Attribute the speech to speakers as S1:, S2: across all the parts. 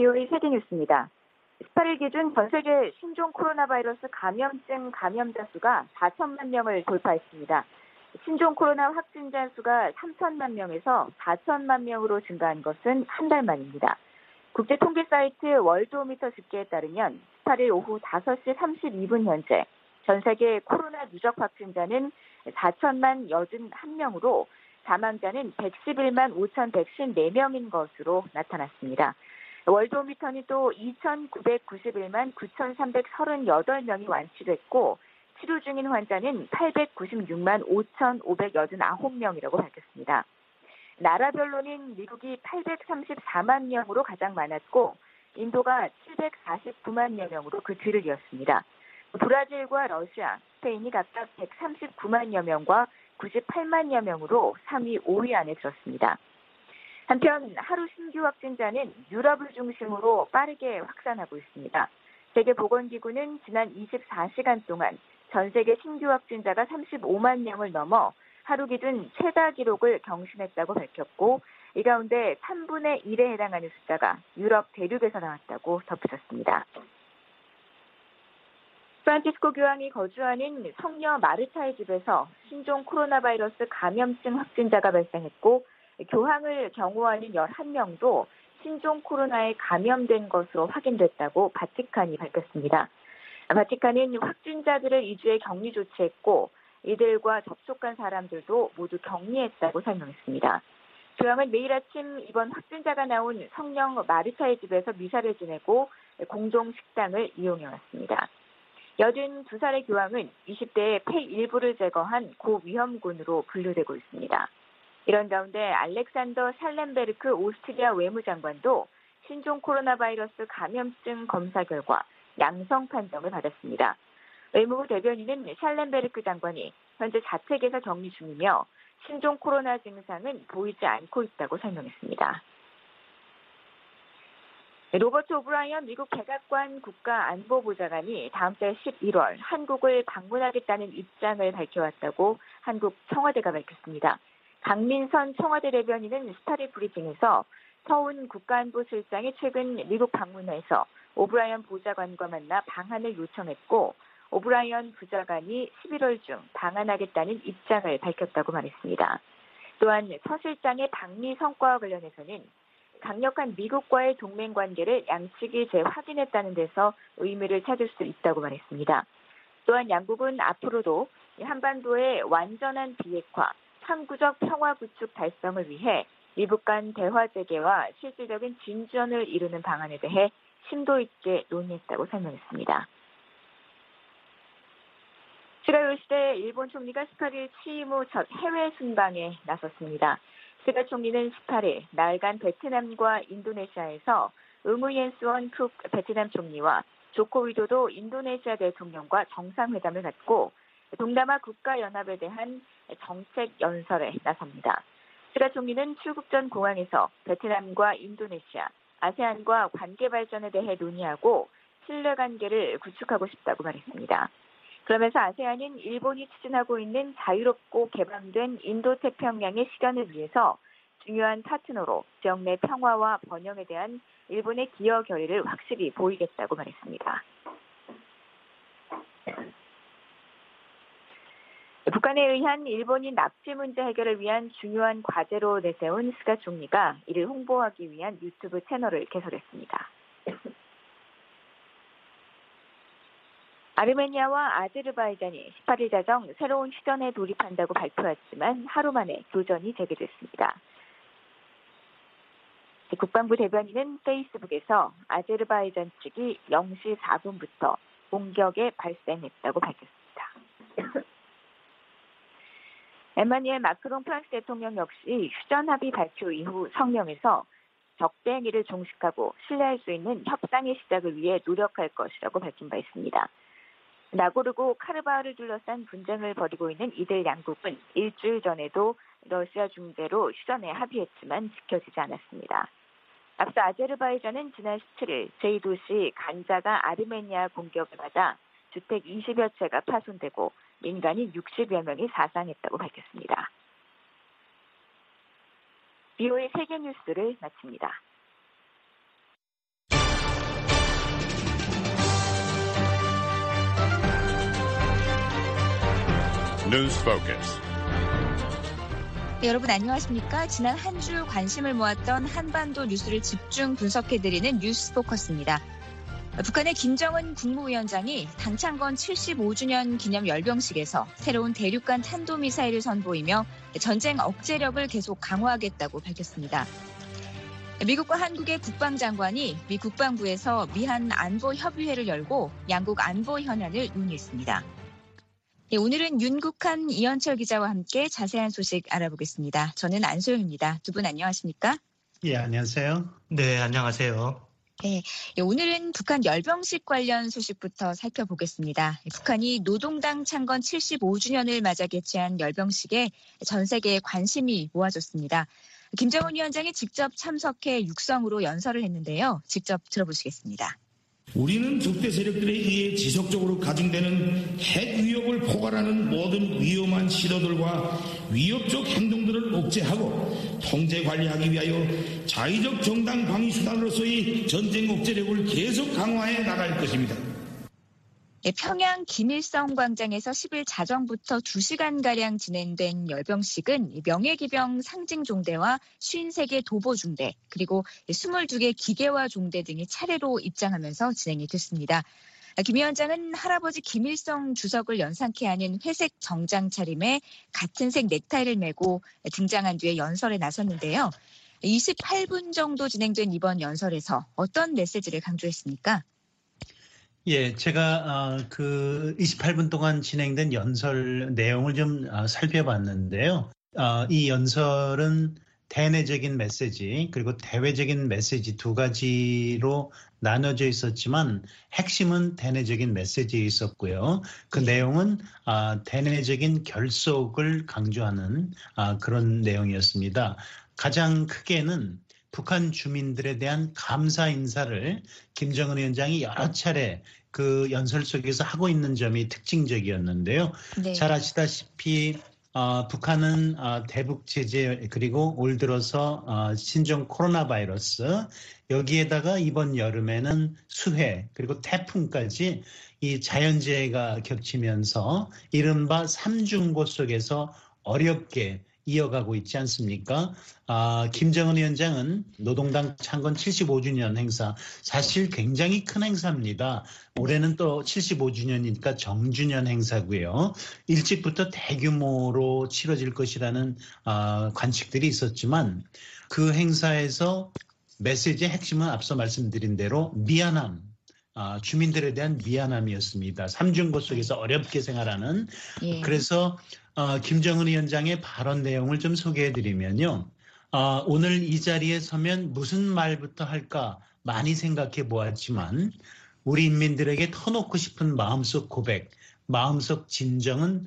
S1: BOE 세계뉴스입니다. 18일 기준 전 세계 신종 코로나 바이러스 감염증 감염자 수가 4천만 명을 돌파했습니다. 신종 코로나 확진자 수가 3천만 명에서 4천만 명으로 증가한 것은 한 달 만입니다. 국제 통계 사이트 월드오미터 집계에 따르면 18일 오후 5시 32분 현재 전 세계 코로나 누적 확진자는 4천만 81명으로 사망자는 111만 5,154명인 것으로 나타났습니다. 월드오미터는 또 2,991만 9,338명이 완치됐고 치료 중인 환자는 896만 5,589명이라고 밝혔습니다. 나라별로는 미국이 834만 명으로 가장 많았고 인도가 749만여 명으로 그 뒤를 이었습니다. 브라질과 러시아, 스페인이 각각 139만여 명과 98만여 명으로 3위, 5위 안에 들었습니다. 한편 하루 신규 확진자는 유럽을 중심으로 빠르게 확산하고 있습니다. 세계보건기구는 지난 24시간 동안 전 세계 신규 확진자가 35만 명을 넘어 하루 기준 최다 기록을 경신했다고 밝혔고 이 가운데 3분의 1에 해당하는 숫자가 유럽 대륙에서 나왔다고 덧붙였습니다. 프란치스코 교황이 거주하는 성녀 마르타의 집에서 신종 코로나 바이러스 감염증 확진자가 발생했고 교황을 경호하는 11명도 신종 코로나에 감염된 것으로 확인됐다고 바티칸이 밝혔습니다. 바티칸은 확진자들을 2주에 격리 조치했고 이들과 접촉한 사람들도 모두 격리했다고 설명했습니다. 교황은 매일 아침 이번 확진자가 나온 성령 마르타의 집에서 미사를 지내고 공동 식당을 이용해왔습니다. 82살의 교황은 20대에 폐 일부를 제거한 고위험군으로 분류되고 있습니다. 이런 가운데 알렉산더 샬렌베르크 오스트리아 외무장관도 신종 코로나 바이러스 감염증 검사 결과 양성 판정을 받았습니다. 외무부 대변인은 샬렌베르크 장관이 현재 자택에서 격리 중이며 신종 코로나 증상은 보이지 않고 있다고 설명했습니다. 로버트 오브라이언 미국 백악관 국가안보보좌관이 다음 달 11월 한국을 방문하겠다는 입장을 밝혀왔다고 한국 청와대가 밝혔습니다. 강민선 청와대 대변인은 18일 브리핑에서 서훈 국가안보실장이 최근 미국 방문해서 오브라이언 보좌관과 만나 방한을 요청했고 오브라이언 부좌관이 11월 중 방한하겠다는 입장을 밝혔다고 말했습니다. 또한 서 실장의 방미 성과와 관련해서는 강력한 미국과의 동맹관계를 양측이 재확인했다는 데서 의미를 찾을 수 있다고 말했습니다. 또한 양국은 앞으로도 한반도의 완전한 비핵화, 항구적 평화 구축 달성을 위해 미국 간 대화 재개와 실질적인 진전을 이루는 방안에 대해 심도 있게 논의했다고 설명했습니다. 스가 요시대 일본 총리가 18일 취임 후 첫 해외 순방에 나섰습니다. 스가 총리는 18일 나흘간 베트남과 인도네시아에서 응우옌 스원 쿡 베트남 총리와 조코 위도도 인도네시아 대통령과 정상회담을 갖고 동남아 국가연합에 대한 정책 연설에 나섭니다. 스가 총리는 출국 전 공항에서 베트남과 인도네시아, 아세안과 관계 발전에 대해 논의하고 신뢰관계를 구축하고 싶다고 말했습니다. 그러면서 아세안은 일본이 추진하고 있는 자유롭고 개방된 인도태평양의 실현을 위해서 중요한 파트너로 지역 내 평화와 번영에 대한 일본의 기여 결의를 확실히 보이겠다고 말했습니다. 북한에 의한 일본인 납치 문제 해결을 위한 중요한 과제로 내세운 스가 총리가 이를 홍보하기 위한 유튜브 채널을 개설했습니다. 아르메니아와 아제르바이잔이 18일 자정 새로운 휴전에 돌입한다고 발표했지만 하루 만에 교전이 재개됐습니다. 국방부 대변인은 페이스북에서 아제르바이잔 측이 0시 4분부터 공격에 발생했다고 밝혔습니다. 에마뉘엘 마크롱 프랑스 대통령 역시 휴전 합의 발표 이후 성명에서 적대 행위를 종식하고 신뢰할 수 있는 협상의 시작을 위해 노력할 것이라고 밝힌 바 있습니다. 나고르고 카르바흐를 둘러싼 분쟁을 벌이고 있는 이들 양국은 일주일 전에도 러시아 중재로 휴전에 합의했지만 지켜지지 않았습니다. 앞서 아제르바이잔은 지난 17일 제2도시 간자가 아르메니아 공격을 받아 주택 20여 채가 파손되고 민간인 60여 명이 사상했다고 밝혔습니다. BOE 세계뉴스를 마칩니다.
S2: News Focus.
S3: 네, 여러분 안녕하십니까? 지난 한 주 관심을 모았던 한반도 뉴스를 집중 분석해드리는 뉴스 포커스입니다. 북한의 김정은 국무위원장이 당창건 75주년 기념 열병식에서 새로운 대륙간 탄도미사일을 선보이며 전쟁 억제력을 계속 강화하겠다고 밝혔습니다. 미국과 한국의 국방장관이 미 국방부에서 미한 안보협의회를 열고 양국 안보 현안을 논의했습니다. 네, 오늘은 윤국한, 이현철 기자와 함께 자세한 소식 알아보겠습니다. 저는 안소영입니다. 두 분 안녕하십니까?
S4: 예, 안녕하세요.
S5: 네, 안녕하세요.
S3: 네, 오늘은 북한 열병식 관련 소식부터 살펴보겠습니다. 북한이 노동당 창건 75주년을 맞아 개최한 열병식에 전 세계의 관심이 모아졌습니다. 김정은 위원장이 직접 참석해 육성으로 연설을 했는데요. 직접 들어보시겠습니다.
S6: 우리는 적대 세력들에 의해 지속적으로 가중되는 핵 위협을 포괄하는 모든 위험한 시도들과 위협적 행동들을 억제하고 통제 관리하기 위하여 자의적 정당 방위 수단으로서의 전쟁 억제력을 계속 강화해 나갈 것입니다.
S3: 네, 평양 김일성 광장에서 10일 자정부터 2시간가량 진행된 열병식은 명예기병 상징종대와 53개 도보중대, 그리고 22개 기계화 종대 등이 차례로 입장하면서 진행이 됐습니다. 김 위원장은 할아버지 김일성 주석을 연상케 하는 회색 정장 차림에 같은 색 넥타이를 메고 등장한 뒤에 연설에 나섰는데요. 28분 정도 진행된 이번 연설에서 어떤 메시지를 강조했습니까?
S4: 예, 제가 그 28분 동안 진행된 연설 내용을 좀 살펴봤는데요. 이 연설은 대내적인 메시지 그리고 대외적인 메시지 두 가지로 나눠져 있었지만 핵심은 대내적인 메시지에 있었고요. 그 내용은 대내적인 결속을 강조하는 그런 내용이었습니다. 가장 크게는 북한 주민들에 대한 감사 인사를 김정은 위원장이 여러 차례 그 연설 속에서 하고 있는 점이 특징적이었는데요. 네. 잘 아시다시피 북한은 대북 제재 그리고 올 들어서 신종 코로나 바이러스 여기에다가 이번 여름에는 수해 그리고 태풍까지 이 자연재해가 겹치면서 이른바 삼중고 속에서 어렵게 이어가고 있지 않습니까? 김정은 위원장은 노동당 창건 75주년 행사, 사실 굉장히 큰 행사입니다. 올해는 또 75주년이니까 정주년 행사고요. 일찍부터 대규모로 치러질 것이라는 관측들이 있었지만 그 행사에서 메시지의 핵심은 앞서 말씀드린 대로 미안함, 주민들에 대한 미안함이었습니다. 삼중고 속에서 어렵게 생활하는. 예. 그래서 김정은 위원장의 발언 내용을 좀 소개해드리면요. 오늘 이 자리에 서면 무슨 말부터 할까 많이 생각해 보았지만 우리 인민들에게 터놓고 싶은 마음속 고백, 마음속 진정은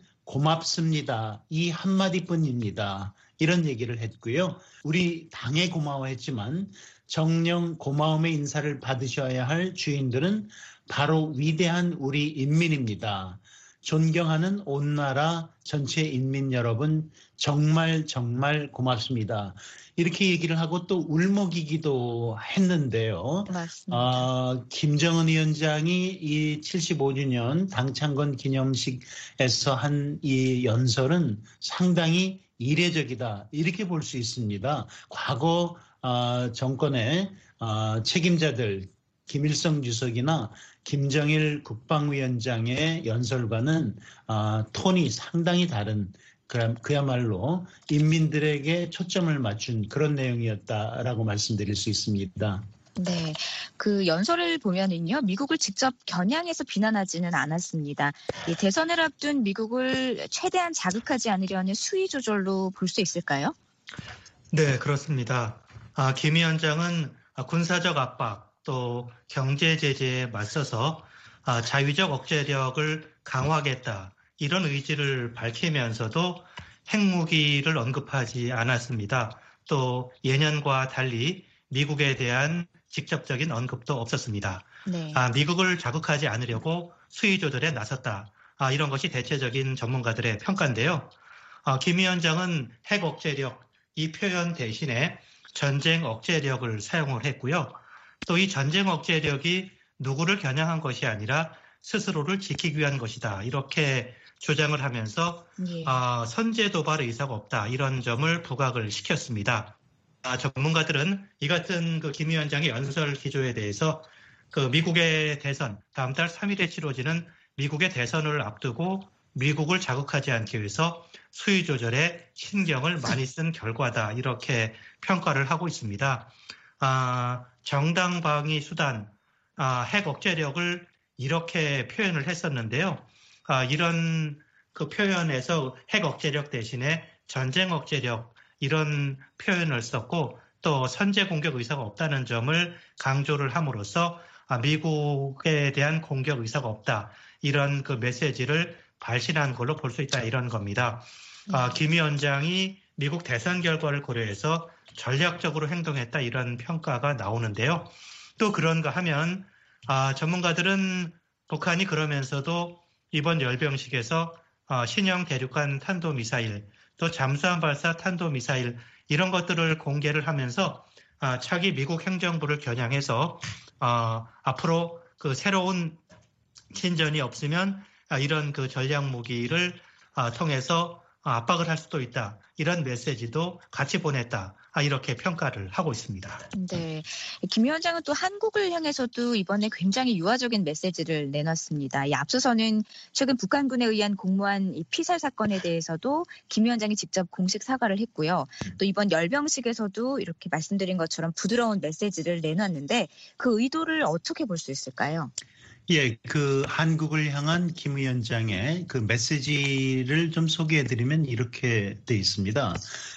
S4: 고맙습니다. 이 한마디뿐입니다. 이런 얘기를 했고요. 우리 당에 고마워했지만 정녕 고마움의 인사를 받으셔야 할 주인들은 바로 위대한 우리 인민입니다. 존경하는 온 나라 전체 인민 여러분 정말 정말 고맙습니다. 이렇게 얘기를 하고 또 울먹이기도 했는데요. 맞습니다. 김정은 위원장이 이 75주년 당창건 기념식에서 한 이 연설은 상당히 이례적이다. 이렇게 볼 수 있습니다. 과거 정권의 책임자들 김일성 주석이나 김정일 국방위원장의 연설과는 톤이 상당히 다른 그야말로 인민들에게 초점을 맞춘 그런 내용이었다라고 말씀드릴 수 있습니다.
S3: 네, 그 연설을 보면은요, 미국을 직접 겨냥해서 비난하지는 않았습니다. 이 대선을 앞둔 미국을 최대한 자극하지 않으려는 수위 조절로 볼 수 있을까요?
S5: 네, 그렇습니다. 김 위원장은 군사적 압박 또 경제 제재에 맞서서 자위적 억제력을 강화하겠다 이런 의지를 밝히면서도 핵무기를 언급하지 않았습니다. 또 예년과 달리 미국에 대한 직접적인 언급도 없었습니다. 네. 미국을 자극하지 않으려고 수위 조절에 나섰다. 이런 것이 대체적인 전문가들의 평가인데요. 김 위원장은 핵 억제력 이 표현 대신에 전쟁 억제력을 사용을 했고요. 또 이 전쟁 억제력이 누구를 겨냥한 것이 아니라 스스로를 지키기 위한 것이다. 이렇게 주장을 하면서
S3: 예.
S5: 선제 도발 의사가 없다 이런 점을 부각을 시켰습니다. 전문가들은 이 같은 김 위원장의 연설 기조에 대해서 미국의 대선 다음 달 3일에 치러지는 미국의 대선을 앞두고 미국을 자극하지 않기 위해서 수위 조절에 신경을 많이 쓴 결과다 이렇게 평가를 하고 있습니다. 정당 방위 수단, 핵 억제력을 이렇게 표현을 했었는데요. 이런 표현에서 핵 억제력 대신에 전쟁 억제력 이런 표현을 썼고 또 선제 공격 의사가 없다는 점을 강조를 함으로써 미국에 대한 공격 의사가 없다 이런 메시지를 발신한 걸로 볼 수 있다 이런 겁니다. 김 위원장이 미국 대선 결과를 고려해서 전략적으로 행동했다 이런 평가가 나오는데요. 또 그런가 하면 전문가들은 북한이 그러면서도 이번 열병식에서 신형 대륙간 탄도미사일 또 잠수함 발사 탄도미사일 이런 것들을 공개를 하면서 차기 미국 행정부를 겨냥해서 앞으로 새로운 진전이 없으면 이런 전략 무기를 통해서 압박을 할 수도 있다. 이런 메시지도 같이 보냈다. 이렇게 평가를 하고 있습니다.
S3: 네, 김 위원장은 또 한국을 향해서도 이번에 굉장히 유화적인 메시지를 내놨습니다. 앞서서는 최근 북한군에 의한 공무원 피살 사건에 대해서도 김 위원장이 직접 공식 사과를 했고요. 또 이번 열병식에서도 이렇게 말씀드린 것처럼 부드러운 메시지를 내놨는데 그 의도를 어떻게 볼 수 있을까요?
S4: 예, 한국을 향한 김 위원장의 메시지를 좀 소개해드리면 이렇게 돼 있습니다.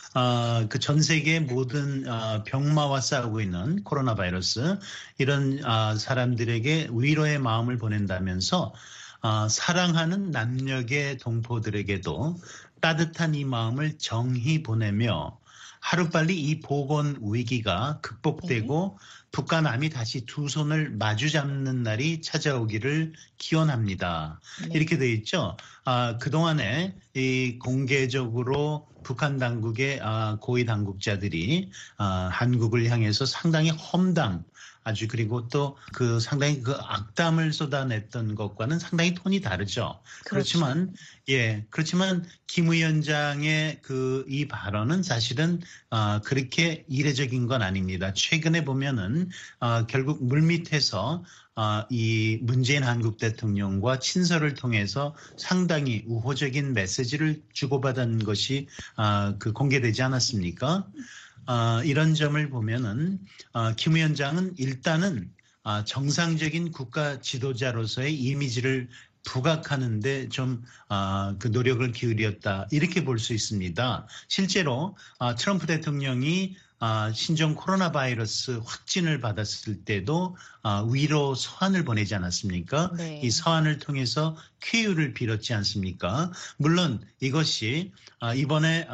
S4: 전 세계 모든 병마와 싸우고 있는 코로나 바이러스 이런 사람들에게 위로의 마음을 보낸다면서 사랑하는 남녘의 동포들에게도 따뜻한 이 마음을 정히 보내며 하루빨리 이 보건 위기가 극복되고 북한남이 다시 두 손을 마주 잡는 날이 찾아오기를 기원합니다.
S3: 네.
S4: 이렇게 돼 있죠. 그동안에 이 공개적으로 북한 당국의 고위 당국자들이 한국을 향해서 상당히 험담 아주 그리고 또 상당히 악담을 쏟아냈던 것과는 상당히 톤이 다르죠.
S3: 그렇죠.
S4: 그렇지만 김 위원장의 이 발언은 사실은 그렇게 이례적인 건 아닙니다. 최근에 보면은 결국 물밑에서 이 문재인 한국 대통령과 친서를 통해서 상당히 우호적인 메시지를 주고받은 것이 공개되지 않았습니까? 이런 점을 보면은 김 위원장은 일단은 정상적인 국가 지도자로서의 이미지를 부각하는데 좀 노력을 기울였다 이렇게 볼 수 있습니다. 실제로 트럼프 대통령이 신종 코로나 바이러스 확진을 받았을 때도 위로 서한을 보내지 않았습니까?
S3: 네.
S4: 이 서한을 통해서 쾌유를 빌었지 않습니까? 물론 이것이 이번에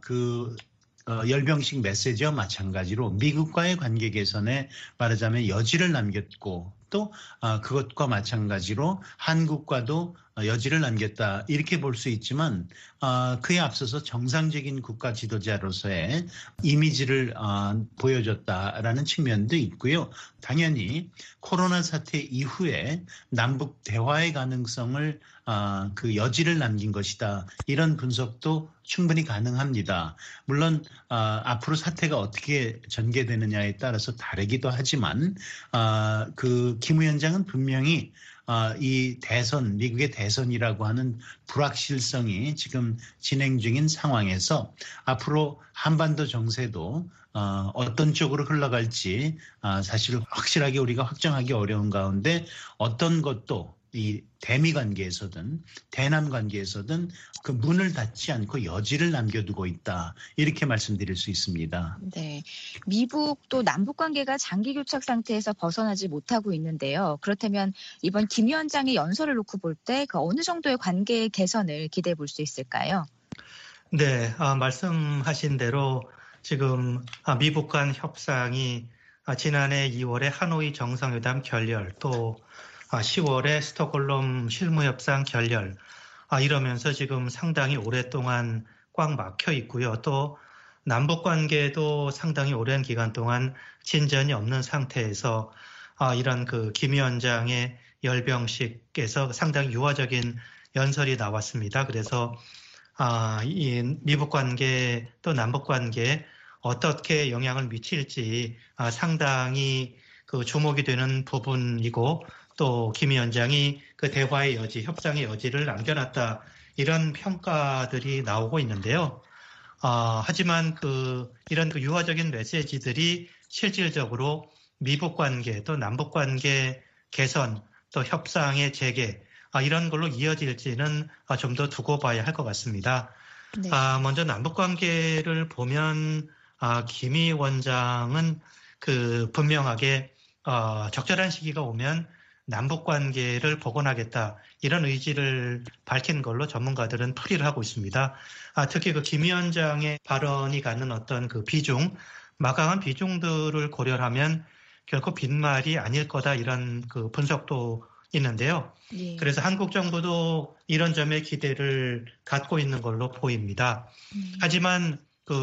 S4: 열병식 메시지와 마찬가지로 미국과의 관계 개선에 말하자면 여지를 남겼고 또 그것과 마찬가지로 한국과도 여지를 남겼다 이렇게 볼 수 있지만 그에 앞서서 정상적인 국가 지도자로서의 이미지를 보여줬다라는 측면도 있고요. 당연히 코로나 사태 이후에 남북 대화의 가능성을 여지를 남긴 것이다. 이런 분석도 충분히 가능합니다. 물론 앞으로 사태가 어떻게 전개되느냐에 따라서 다르기도 하지만 김 위원장은 분명히 이 미국의 대선이라고 하는 불확실성이 지금 진행 중인 상황에서 앞으로 한반도 정세도 어떤 쪽으로 흘러갈지 사실 확실하게 우리가 확정하기 어려운 가운데 어떤 것도 이 대미 관계에서든 대남 관계에서든 그 문을 닫지 않고 여지를 남겨두고 있다. 이렇게 말씀드릴 수 있습니다.
S3: 네, 미국 또 남북 관계가 장기 교착 상태에서 벗어나지 못하고 있는데요. 그렇다면 이번 김 위원장의 연설을 놓고 볼 때 어느 정도의 관계 개선을 기대해 볼 수 있을까요?
S5: 네, 말씀하신 대로 지금 미북 간 협상이 지난해 2월에 하노이 정상회담 결렬 또 10월에 스톡홀름 실무협상 결렬 이러면서 지금 상당히 오랫동안 꽉 막혀 있고요. 또 남북관계도 상당히 오랜 기간 동안 진전이 없는 상태에서 이런 김 위원장의 열병식에서 상당히 유화적인 연설이 나왔습니다. 그래서 이 미북 관계 또 남북 관계에 어떻게 영향을 미칠지 상당히 그 주목이 되는 부분이고, 또 김 위원장이 그 대화의 여지, 협상의 여지를 남겨놨다, 이런 평가들이 나오고 있는데요. 하지만 이런 유화적인 메시지들이 실질적으로 미북 관계 또 남북 관계 개선 또 협상의 재개 이런 걸로 이어질지는 좀 더 두고 봐야 할 것 같습니다. 네. 먼저 남북 관계를 보면 김 위원장은 분명하게 적절한 시기가 오면 남북 관계를 복원하겠다, 이런 의지를 밝힌 걸로 전문가들은 풀이를 하고 있습니다. 특히 김 위원장의 발언이 갖는 어떤 비중, 막강한 비중들을 고려하면 결코 빈말이 아닐 거다, 이런 분석도 있는데요. 예. 그래서 한국 정부도 이런 점에 기대를 갖고 있는 걸로 보입니다. 하지만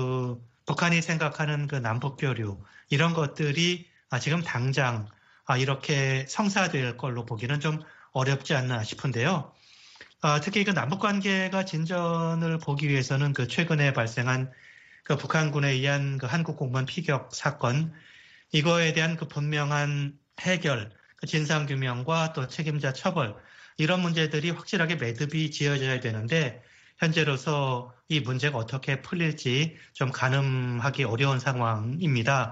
S5: 북한이 생각하는 남북 교류, 이런 것들이 지금 당장 이렇게 성사될 걸로 보기는 좀 어렵지 않나 싶은데요. 특히 남북 관계가 진전을 보기 위해서는 최근에 발생한 북한군에 의한 한국 공무원 피격 사건, 이거에 대한 분명한 해결, 진상규명과 또 책임자 처벌, 이런 문제들이 확실하게 매듭이 지어져야 되는데, 현재로서 이 문제가 어떻게 풀릴지 좀 가늠하기 어려운 상황입니다.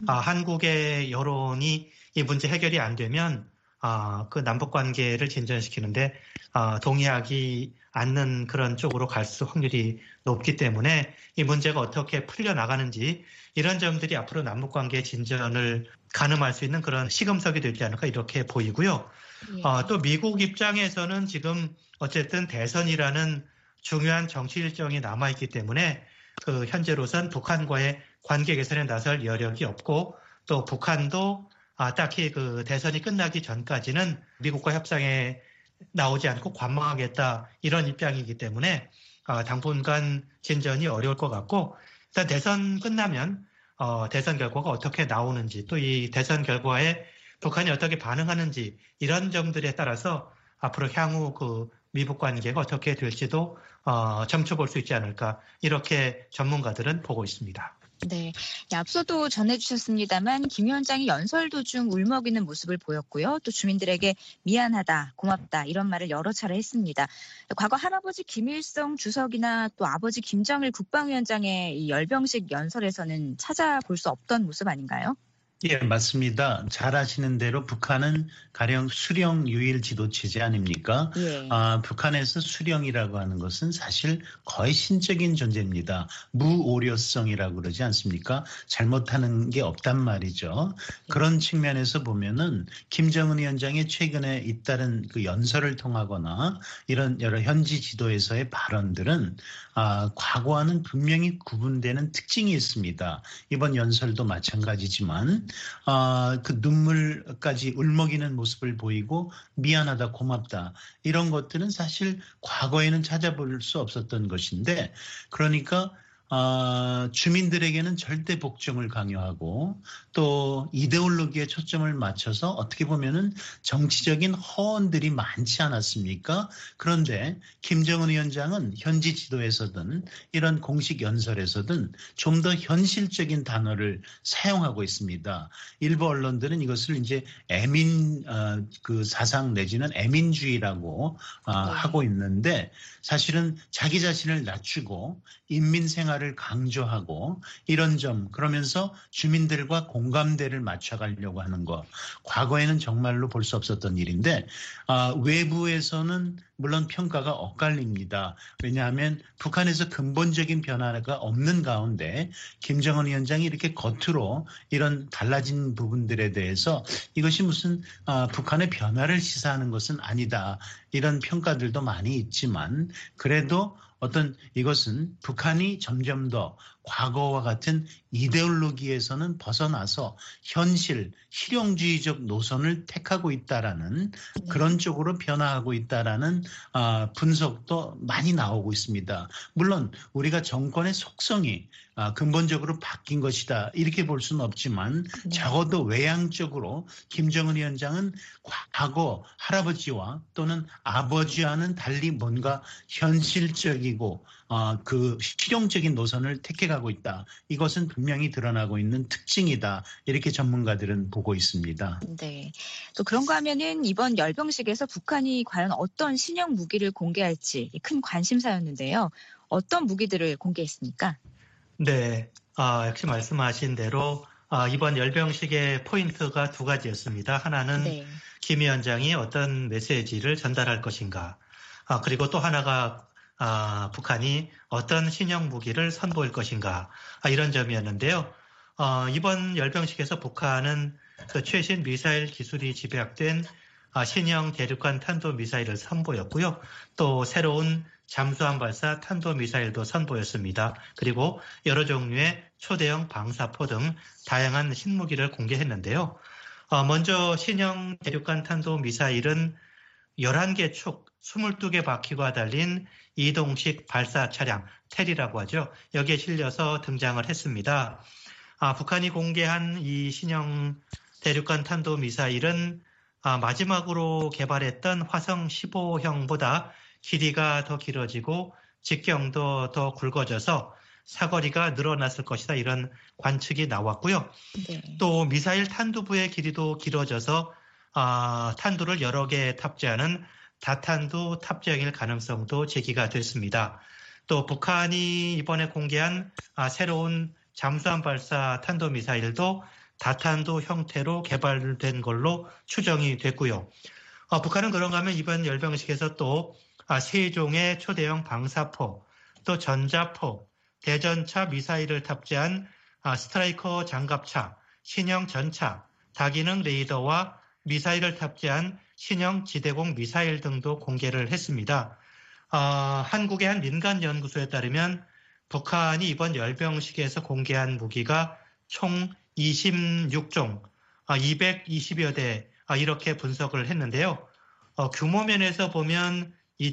S5: 한국의 여론이 이 문제 해결이 안 되면 남북 관계를 진전시키는데 동의하기 않는 그런 쪽으로 갈 확률이 높기 때문에 이 문제가 어떻게 풀려나가는지, 이런 점들이 앞으로 남북 관계의 진전을 가늠할 수 있는 그런 시금석이 되지 않을까, 이렇게 보이고요. 예. 또 미국 입장에서는 지금 어쨌든 대선이라는 중요한 정치 일정이 남아있기 때문에 현재로선 북한과의 관계 개선에 나설 여력이 없고, 또 북한도 딱히 대선이 끝나기 전까지는 미국과 협상에 나오지 않고 관망하겠다, 이런 입장이기 때문에 당분간 진전이 어려울 것 같고, 일단 대선 끝나면 대선 결과가 어떻게 나오는지, 또 이 대선 결과에 북한이 어떻게 반응하는지, 이런 점들에 따라서 앞으로 향후 미북 관계가 어떻게 될지도 점쳐볼 수 있지 않을까, 이렇게 전문가들은 보고 있습니다.
S3: 네, 앞서도 전해주셨습니다만 김 위원장이 연설 도중 울먹이는 모습을 보였고요. 또 주민들에게 미안하다, 고맙다, 이런 말을 여러 차례 했습니다. 과거 할아버지 김일성 주석이나 또 아버지 김정일 국방위원장의 이 열병식 연설에서는 찾아볼 수 없던 모습 아닌가요?
S4: 예, 맞습니다. 잘 아시는 대로 북한은 가령 수령 유일 지도 체제 아닙니까? 예. 북한에서 수령이라고 하는 것은 사실 거의 신적인 존재입니다. 무오류성이라고 그러지 않습니까? 잘못하는 게 없단 말이죠. 예. 그런 측면에서 보면은 김정은 위원장이 최근에 잇따른 연설을 통하거나 이런 여러 현지 지도에서의 발언들은 과거와는 분명히 구분되는 특징이 있습니다. 이번 연설도 마찬가지지만 눈물까지 울먹이는 모습을 보이고 미안하다, 고맙다, 이런 것들은 사실 과거에는 찾아볼 수 없었던 것인데, 그러니까 주민들에게는 절대 복종을 강요하고 또 이데올로기에 초점을 맞춰서 어떻게 보면은 정치적인 허언들이 많지 않았습니까? 그런데 김정은 위원장은 현지 지도에서든 이런 공식 연설에서든 좀 더 현실적인 단어를 사용하고 있습니다. 일부 언론들은 이것을 이제 애민 사상 내지는 애민주의라고 하고 있는데, 사실은 자기 자신을 낮추고 인민 생활을 강조하고 이런 점, 그러면서 주민들과 공감대를 맞춰가려고 하는 것, 과거에는 정말로 볼 수 없었던 일인데 외부에서는 물론 평가가 엇갈립니다. 왜냐하면 북한에서 근본적인 변화가 없는 가운데 김정은 위원장이 이렇게 겉으로 이런 달라진 부분들에 대해서 이것이 무슨 북한의 변화를 시사하는 것은 아니다, 이런 평가들도 많이 있지만, 그래도 어떤 이것은 북한이 점점 더 과거와 같은 이데올로기에서는 벗어나서 현실, 실용주의적 노선을 택하고 있다라는 그런 쪽으로 변화하고 있다라는 분석도 많이 나오고 있습니다. 물론 우리가 정권의 속성이 근본적으로 바뀐 것이다 이렇게 볼 수는 없지만 적어도 외향적으로 김정은 위원장은 과거 할아버지와 또는 아버지와는 달리 뭔가 현실적이고 그 실용적인 노선을 택해가고 있다. 이것은 분명히 드러나고 있는 특징이다. 이렇게 전문가들은 보고 있습니다.
S3: 네. 또 그런가 하면은 이번 열병식에서 북한이 과연 어떤 신형 무기를 공개할지 큰 관심사였는데요. 어떤 무기들을 공개했습니까?
S5: 네, 역시 말씀하신 대로 이번 열병식의 포인트가 두 가지였습니다. 하나는 김 위원장이 어떤 메시지를 전달할 것인가, 그리고 또 하나가 북한이 어떤 신형 무기를 선보일 것인가, 이런 점이었는데요. 이번 열병식에서 북한은 그 최신 미사일 기술이 집약된 신형 대륙간 탄도미사일을 선보였고요. 또 새로운 잠수함 발사 탄도미사일도 선보였습니다. 그리고 여러 종류의 초대형 방사포 등 다양한 신무기를 공개했는데요. 먼저 신형 대륙간 탄도미사일은 11개 축, 22개 바퀴가 달린 이동식 발사 차량, 텔이라고 하죠. 여기에 실려서 등장을 했습니다. 북한이 공개한 이 신형 대륙간 탄도미사일은 마지막으로 개발했던 화성 15형보다 길이가 더 길어지고 직경도 더 굵어져서 사거리가 늘어났을 것이다. 이런 관측이 나왔고요. 또 미사일 탄두부의 길이도 길어져서 탄두를 여러 개 탑재하는 다탄두 탑재형일 가능성도 제기가 됐습니다. 또 북한이 이번에 공개한 새로운 잠수함 발사 탄도미사일도 다탄두 형태로 개발된 걸로 추정이 됐고요. 북한은 그런가 하면 이번 열병식에서 또 3종의 초대형 방사포, 또 전자포, 대전차 미사일을 탑재한 스트라이커 장갑차, 신형 전차, 다기능 레이더와 미사일을 탑재한 신형 지대공 미사일 등도 공개를 했습니다. 한국의 한 민간 연구소에 따르면 북한이 이번 열병식에서 공개한 무기가 총 26종, 220여 대 이렇게 분석을 했는데요. 규모 면에서 보면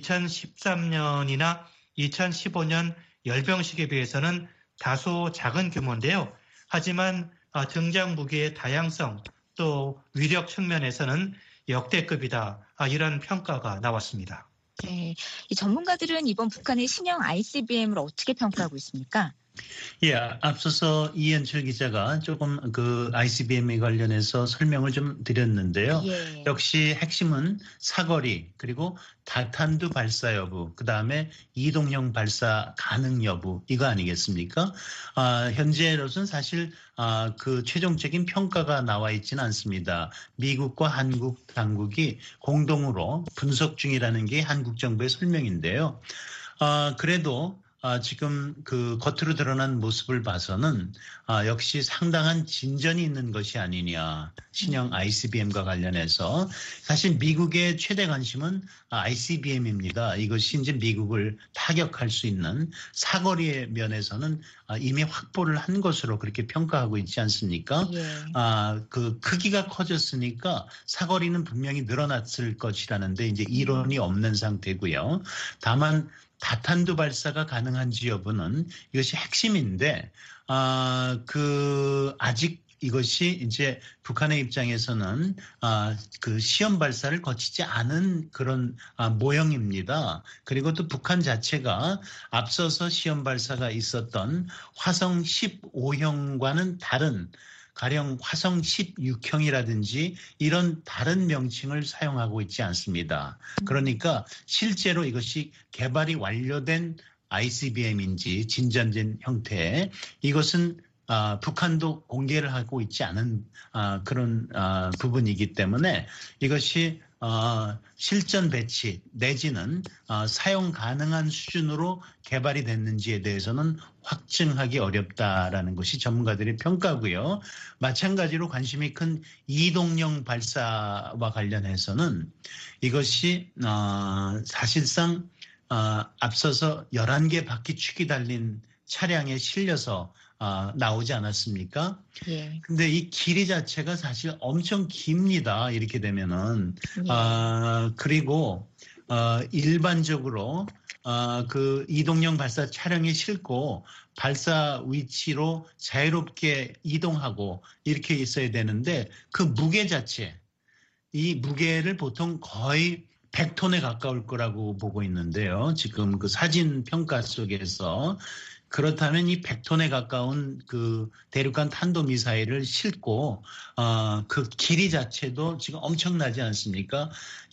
S5: 2013년이나 2015년 열병식에 비해서는 다소 작은 규모인데요. 하지만 등장 무기의 다양성 또 위력 측면에서는 역대급이다. 이런 평가가 나왔습니다.
S3: 네, 이 전문가들은 이번 북한의 신형 ICBM을 어떻게 평가하고 있습니까?
S4: 예, 앞서서 이현철 기자가 조금 그 ICBM에 관련해서 설명을 좀 드렸는데요. 역시 핵심은 사거리 그리고 다탄두 발사 여부, 그다음에 이동형 발사 가능 여부 이거 아니겠습니까? 현재로서는 사실 그 최종적인 평가가 나와 있지는 않습니다. 미국과 한국 당국이 공동으로 분석 중이라는 게 한국 정부의 설명인데요. 그래도 지금 그 겉으로 드러난 모습을 봐서는 역시 상당한 진전이 있는 것이 아니냐. 신형 ICBM과 관련해서 사실 미국의 최대 관심은 ICBM입니다. 이것이 이제 미국을 타격할 수 있는 사거리의 면에서는 이미 확보를 한 것으로 그렇게 평가하고 있지 않습니까? 그 크기가 커졌으니까 사거리는 분명히 늘어났을 것이라는데 이제 이론이 없는 상태고요. 다만 다탄두 발사가 가능한지 여부는 이것이 핵심인데, 아직 이것이 이제 북한의 입장에서는 그 시험 발사를 거치지 않은 그런 모형입니다. 그리고 또 북한 자체가 앞서서 시험 발사가 있었던 화성 15형과는 다른 가령 화성 16형이라든지 이런 다른 명칭을 사용하고 있지 않습니다. 그러니까 실제로 이것이 개발이 완료된 ICBM인지 진전된 형태, 이것은 북한도 공개를 하고 있지 않은 그런 부분이기 때문에 이것이 실전 배치 내지는 사용 가능한 수준으로 개발이 됐는지에 대해서는 확증하기 어렵다라는 것이 전문가들의 평가고요. 마찬가지로 관심이 큰 이동형 발사와 관련해서는 이것이 사실상 앞서서 11개 바퀴축이 달린 차량에 실려서 나오지 않았습니까?
S3: 예.
S4: 근데 이 길이 자체가 사실 엄청 깁니다. 이렇게 되면은.
S3: 예.
S4: 그리고 일반적으로 그 이동용 발사 차량에 싣고 발사 위치로 자유롭게 이동하고 이렇게 있어야 되는데 그 무게 자체, 이 무게를 보통 거의 100톤에 가까울 거라고 보고 있는데요. 지금 그 사진 평가 속에서. 그렇다면 이 100톤에 가까운 그 대륙간 탄도미사일을 싣고 그 길이 자체도 지금 엄청나지 않습니까?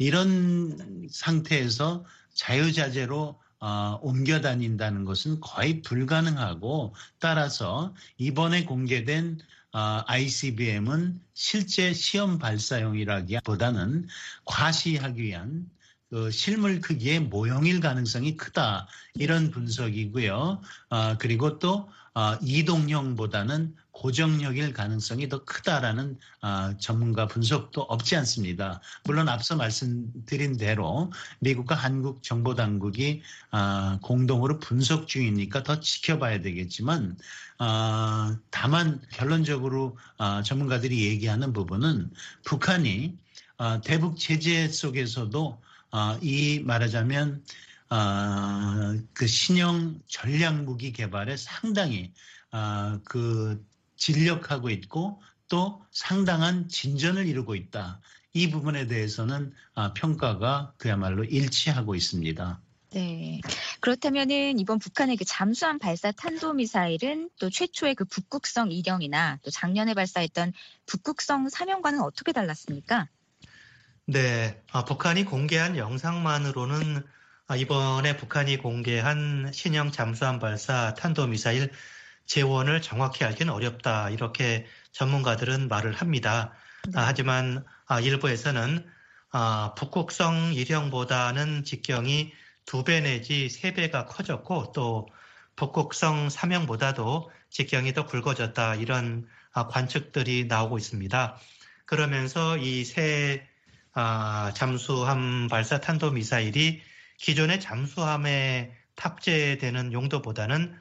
S4: 이런 상태에서 자유자재로 옮겨 다닌다는 것은 거의 불가능하고, 따라서 이번에 공개된 ICBM은 실제 시험 발사용이라기보다는 과시하기 위한 그 실물 크기의 모형일 가능성이 크다, 이런 분석이고요. 그리고 또 이동형보다는 고정력일 가능성이 더 크다라는 전문가 분석도 없지 않습니다. 물론 앞서 말씀드린 대로 미국과 한국 정보당국이 공동으로 분석 중이니까 더 지켜봐야 되겠지만, 다만 결론적으로 전문가들이 얘기하는 부분은 북한이 대북 제재 속에서도 이 말하자면 그 신형 전략무기 개발에 상당히 그 진력하고 있고 또 상당한 진전을 이루고 있다. 이 부분에 대해서는 평가가 그야말로 일치하고 있습니다.
S3: 네. 그렇다면은 이번 북한의 그 잠수함 발사 탄도미사일은 또 최초의 그 북극성 2형이나 또 작년에 발사했던 북극성 3형과는 어떻게 달랐습니까?
S5: 네, 북한이 공개한 영상만으로는 이번에 북한이 공개한 신형 잠수함 발사 탄도미사일 재원을 정확히 알기는 어렵다, 이렇게 전문가들은 말을 합니다.
S3: 네.
S5: 하지만 일부에서는 북극성 1형보다는 직경이 2배 내지 3배가 커졌고 또 북극성 3형보다도 직경이 더 굵어졌다, 이런 관측들이 나오고 있습니다. 그러면서 이 새 잠수함 발사 탄도미사일이 기존의 잠수함에 탑재되는 용도보다는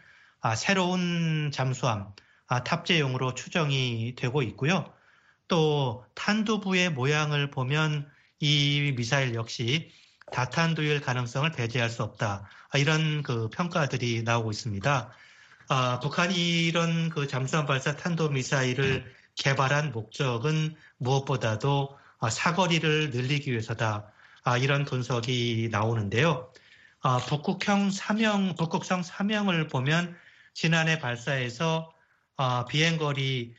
S5: 새로운 잠수함 탑재용으로 추정이 되고 있고요. 또 탄두부의 모양을 보면 이 미사일 역시 다탄두일 가능성을 배제할 수 없다, 이런 그 평가들이 나오고 있습니다. 북한이 이런 그 잠수함 발사 탄도미사일을 개발한 목적은 무엇보다도 사거리를 늘리기 위해서다, 이런 분석이 나오는데요. 북극성 3형을 보면 지난해 발사해서 비행거리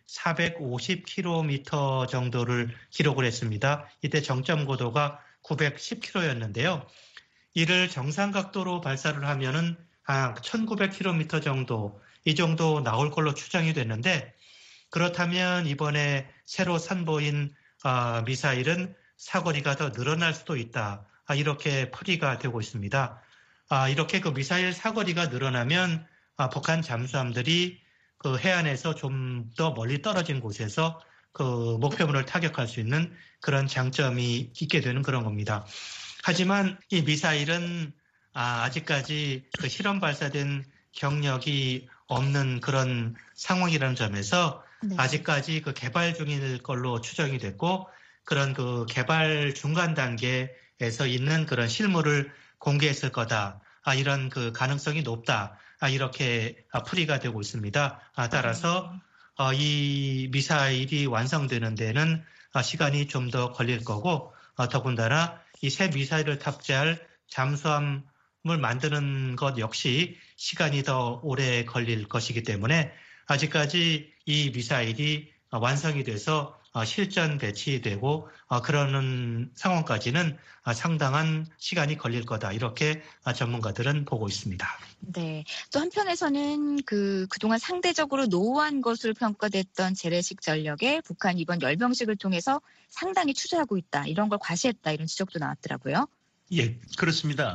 S5: 450km 정도를 기록을 했습니다. 이때 정점 고도가 910km였는데요. 이를 정상 각도로 발사를 하면은 1900km 정도, 이 정도 나올 걸로 추정이 됐는데, 그렇다면 이번에 새로 선보인 미사일은 사거리가 더 늘어날 수도 있다, 이렇게 풀이가 되고 있습니다. 이렇게 그 미사일 사거리가 늘어나면 북한 잠수함들이 그 해안에서 좀 더 멀리 떨어진 곳에서 그 목표물을 타격할 수 있는 그런 장점이 있게 되는 그런 겁니다. 하지만 이 미사일은 아직까지 그 실험 발사된 경력이 없는 그런 상황이라는 점에서
S3: 네.
S5: 아직까지 그 개발 중일 걸로 추정이 됐고, 그런 그 개발 중간 단계에서 있는 그런 실물을 공개했을 거다, 이런 그 가능성이 높다, 이렇게 풀이가 되고 있습니다. 따라서 이 미사일이 완성되는 데는 시간이 좀 더 걸릴 거고, 더군다나 이 새 미사일을 탑재할 잠수함을 만드는 것 역시 시간이 더 오래 걸릴 것이기 때문에 아직까지 이 미사일이 완성이 돼서 실전 배치되고 그러는 상황까지는 상당한 시간이 걸릴 거다, 이렇게 전문가들은 보고 있습니다.
S3: 네. 또 한편에서는 그동안 상대적으로 노후한 것으로 평가됐던 재래식 전력에 북한이 이번 열병식을 통해서 상당히 투자하고 있다, 이런 걸 과시했다, 이런 지적도 나왔더라고요.
S4: 예, 그렇습니다.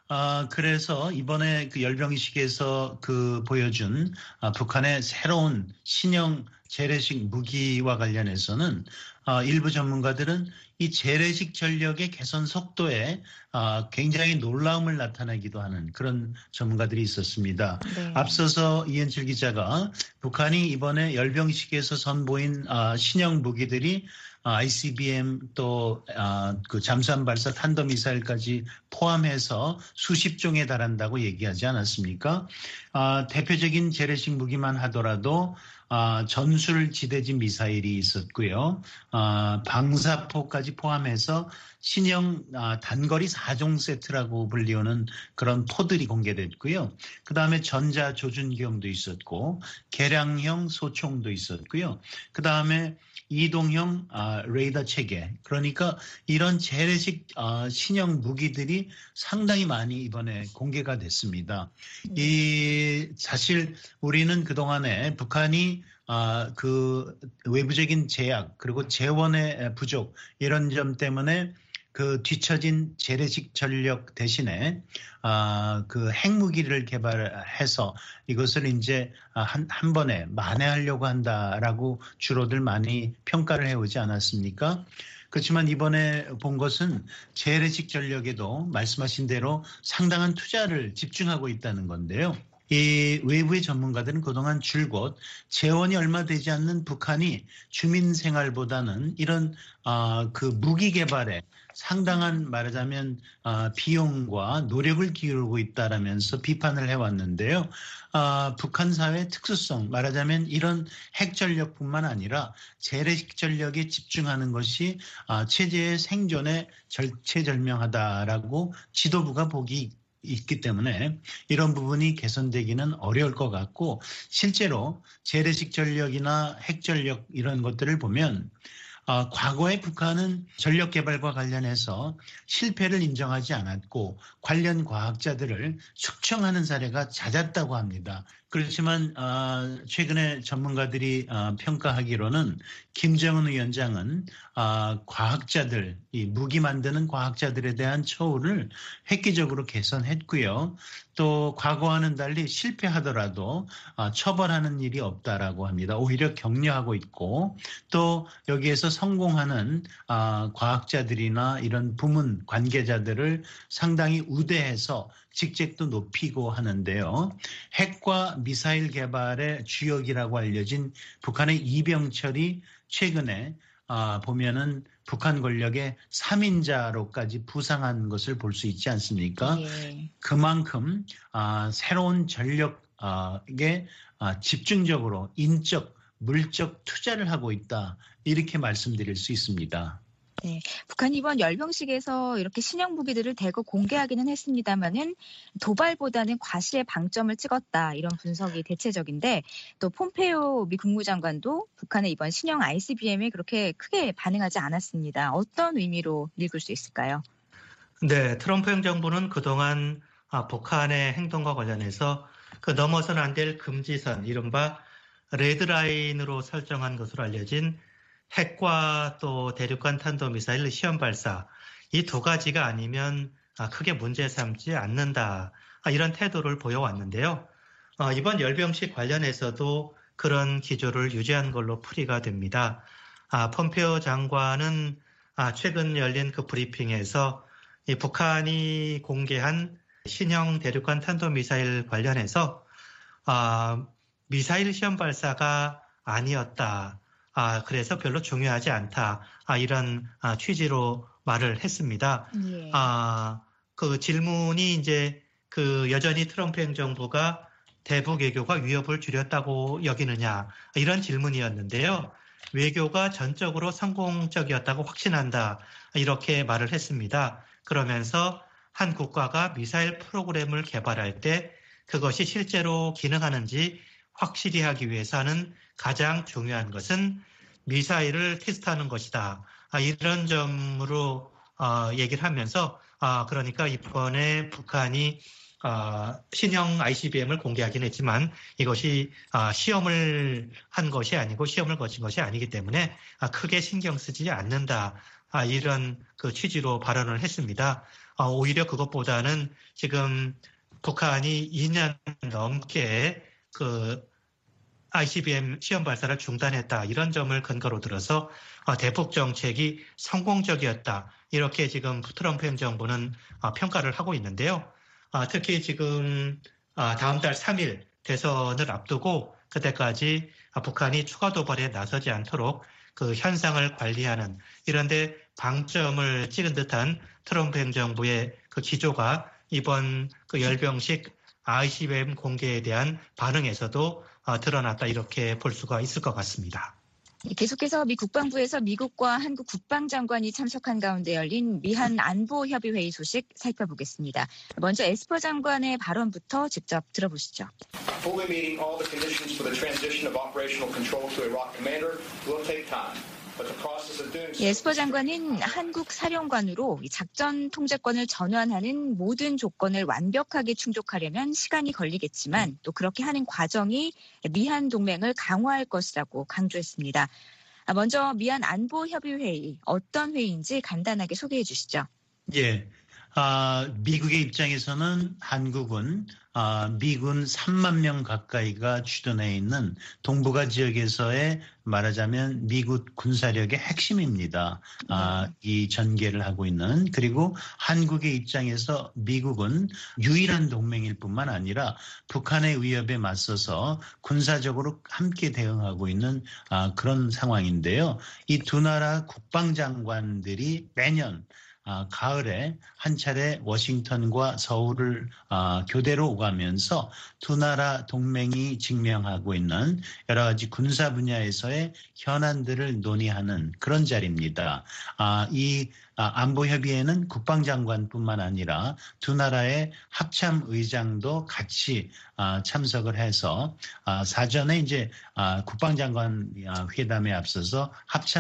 S4: 그래서 이번에 그 열병식에서 보여준 북한의 새로운 신형 재래식 무기와 관련해서는 일부 전문가들은 이 재래식 전력의 개선 속도에 굉장히 놀라움을 나타내기도 하는 그런 전문가들이 있었습니다.
S3: 네.
S4: 앞서서 이현철 기자가 북한이 이번에 열병식에서 선보인 신형 무기들이 ICBM 또 그 잠수함 발사 탄도미사일까지 포함해서 수십 종에 달한다고 얘기하지 않았습니까? 대표적인 재래식 무기만 하더라도 전술 지대지 미사일이 있었고요. 방사포까지 포함해서 신형 단거리 4종 세트라고 불리우는 그런 포들이 공개됐고요. 그다음에 전자 조준기형도 있었고 개량형 소총도 있었고요. 그다음에 이동형 레이더 체계, 그러니까 이런 재래식 신형 무기들이 상당히 많이 이번에 공개가 됐습니다. 사실 우리는 그동안에 북한이 그 외부적인 제약 그리고 재원의 부족 이런 점 때문에 그 뒤처진 재래식 전력 대신에 그 핵무기를 개발해서 이것을 이제 한 번에 만회하려고 한다라고 주로들 많이 평가를 해오지 않았습니까? 그렇지만 이번에 본 것은 재래식 전력에도 말씀하신 대로 상당한 투자를 집중하고 있다는 건데요. 이 외부의 전문가들은 그동안 줄곧 재원이 얼마 되지 않는 북한이 주민 생활보다는 이런 그 무기 개발에 상당한 말하자면 비용과 노력을 기울이고 있다라면서 비판을 해왔는데요. 북한 사회의 특수성, 말하자면 이런 핵전력뿐만 아니라 재래식 전력에 집중하는 것이 체제의 생존에 절체절명하다라고 지도부가 보기 있기 때문에 이런 부분이 개선되기는 어려울 것 같고, 실제로 재래식 전력이나 핵전력 이런 것들을 보면 과거에 북한은 전력 개발과 관련해서 실패를 인정하지 않았고 관련 과학자들을 숙청하는 사례가 잦았다고 합니다. 그렇지만 최근에 전문가들이 평가하기로는 김정은 위원장은 과학자들, 이 무기 만드는 과학자들에 대한 처우를 획기적으로 개선했고요. 또 과거와는 달리 실패하더라도 처벌하는 일이 없다라고 합니다. 오히려 격려하고 있고, 또 여기에서 성공하는 과학자들이나 이런 부문 관계자들을 상당히 우대해서 직책도 높이고 하는데요. 핵과 미사일 개발의 주역이라고 알려진 북한의 이병철이 최근에 보면은 북한 권력의 3인자로까지 부상한 것을 볼 수 있지 않습니까?
S3: 예.
S4: 그만큼 새로운 전력에 집중적으로 인적, 물적 투자를 하고 있다, 이렇게 말씀드릴 수 있습니다.
S3: 네, 북한이 이번 열병식에서 이렇게 신형 무기들을 대거 공개하기는 했습니다만은 도발보다는 과시에 방점을 찍었다, 이런 분석이 대체적인데, 또 폼페이오 미 국무장관도 북한의 이번 신형 ICBM에 그렇게 크게 반응하지 않았습니다. 어떤 의미로 읽을 수 있을까요?
S5: 네, 트럼프 행정부는 그동안 북한의 행동과 관련해서 그 넘어서는 안 될 금지선, 이른바 레드라인으로 설정한 것으로 알려진 핵과 또 대륙간 탄도미사일 시험 발사, 이 두 가지가 아니면 크게 문제 삼지 않는다, 이런 태도를 보여왔는데요. 이번 열병식 관련해서도 그런 기조를 유지한 걸로 풀이가 됩니다. 폼페이오 장관은 최근 열린 그 브리핑에서 이 북한이 공개한 신형 대륙간 탄도미사일 관련해서 미사일 시험 발사가 아니었다, 그래서 별로 중요하지 않다, 이런 취지로 말을 했습니다.
S3: 예.
S5: 그 질문이 이제 그 여전히 트럼프 행정부가 대북 외교가 위협을 줄였다고 여기느냐, 이런 질문이었는데요. 외교가 전적으로 성공적이었다고 확신한다, 이렇게 말을 했습니다. 그러면서 한 국가가 미사일 프로그램을 개발할 때 그것이 실제로 기능하는지 확실히 하기 위해서는 가장 중요한 것은 미사일을 테스트하는 것이다, 이런 점으로 얘기를 하면서 그러니까 이번에 북한이 신형 ICBM을 공개하긴 했지만 이것이 시험을 한 것이 아니고 시험을 거친 것이 아니기 때문에 크게 신경 쓰지 않는다, 이런 그 취지로 발언을 했습니다. 오히려 그것보다는 지금 북한이 2년 넘게 그 ICBM 시험 발사를 중단했다. 이런 점을 근거로 들어서 대북 정책이 성공적이었다. 이렇게 지금 트럼프 행정부는 평가를 하고 있는데요. 특히 지금 다음 달 3일 대선을 앞두고 그때까지 북한이 추가 도발에 나서지 않도록 그 현상을 관리하는 이런데 방점을 찍은 듯한 트럼프 행정부의 그 기조가 이번 그 열병식 ICBM 공개에 대한 반응에서도 드러났다 이렇게 볼 수가 있을 것 같습니다.
S3: 계속해서 미 국방부에서 미국과 한국 국방장관이 참석한 가운데 열린 미한 안보협의회의 소식 살펴보겠습니다. 먼저 에스퍼 장관의 발언부터 직접 들어보시죠.
S2: Fully meeting all the conditions for the transition of operational control to Iraq commander will take time.
S3: 에스퍼 장관은 한국 사령관으로 작전 통제권을 전환하는 모든 조건을 완벽하게 충족하려면 시간이 걸리겠지만 또 그렇게 하는 과정이 미한 동맹을 강화할 것이라고 강조했습니다. 먼저 미한 안보협의회의 어떤 회의인지 간단하게 소개해 주시죠.
S4: 예. 미국의 입장에서는 한국은 미군 3만 명 가까이가 주둔해 있는 동북아 지역에서의 말하자면 미국 군사력의 핵심입니다. 이 전개를 하고 있는. 그리고 한국의 입장에서 미국은 유일한 동맹일 뿐만 아니라 북한의 위협에 맞서서 군사적으로 함께 대응하고 있는 그런 상황인데요. 이 두 나라 국방장관들이 매년 가을에 한 차례 워싱턴과 서울을 교대로 오가면서 두 나라 동맹이 직면하고 있는 여러 가지 군사 분야에서의 현안들을 논의하는 그런 자리입니다. 이 안보협의회는 국방장관뿐만 아니라 두 나라의 합참의장도 같이 참석을 해서 사전에 이제 국방장관 회담에 앞서서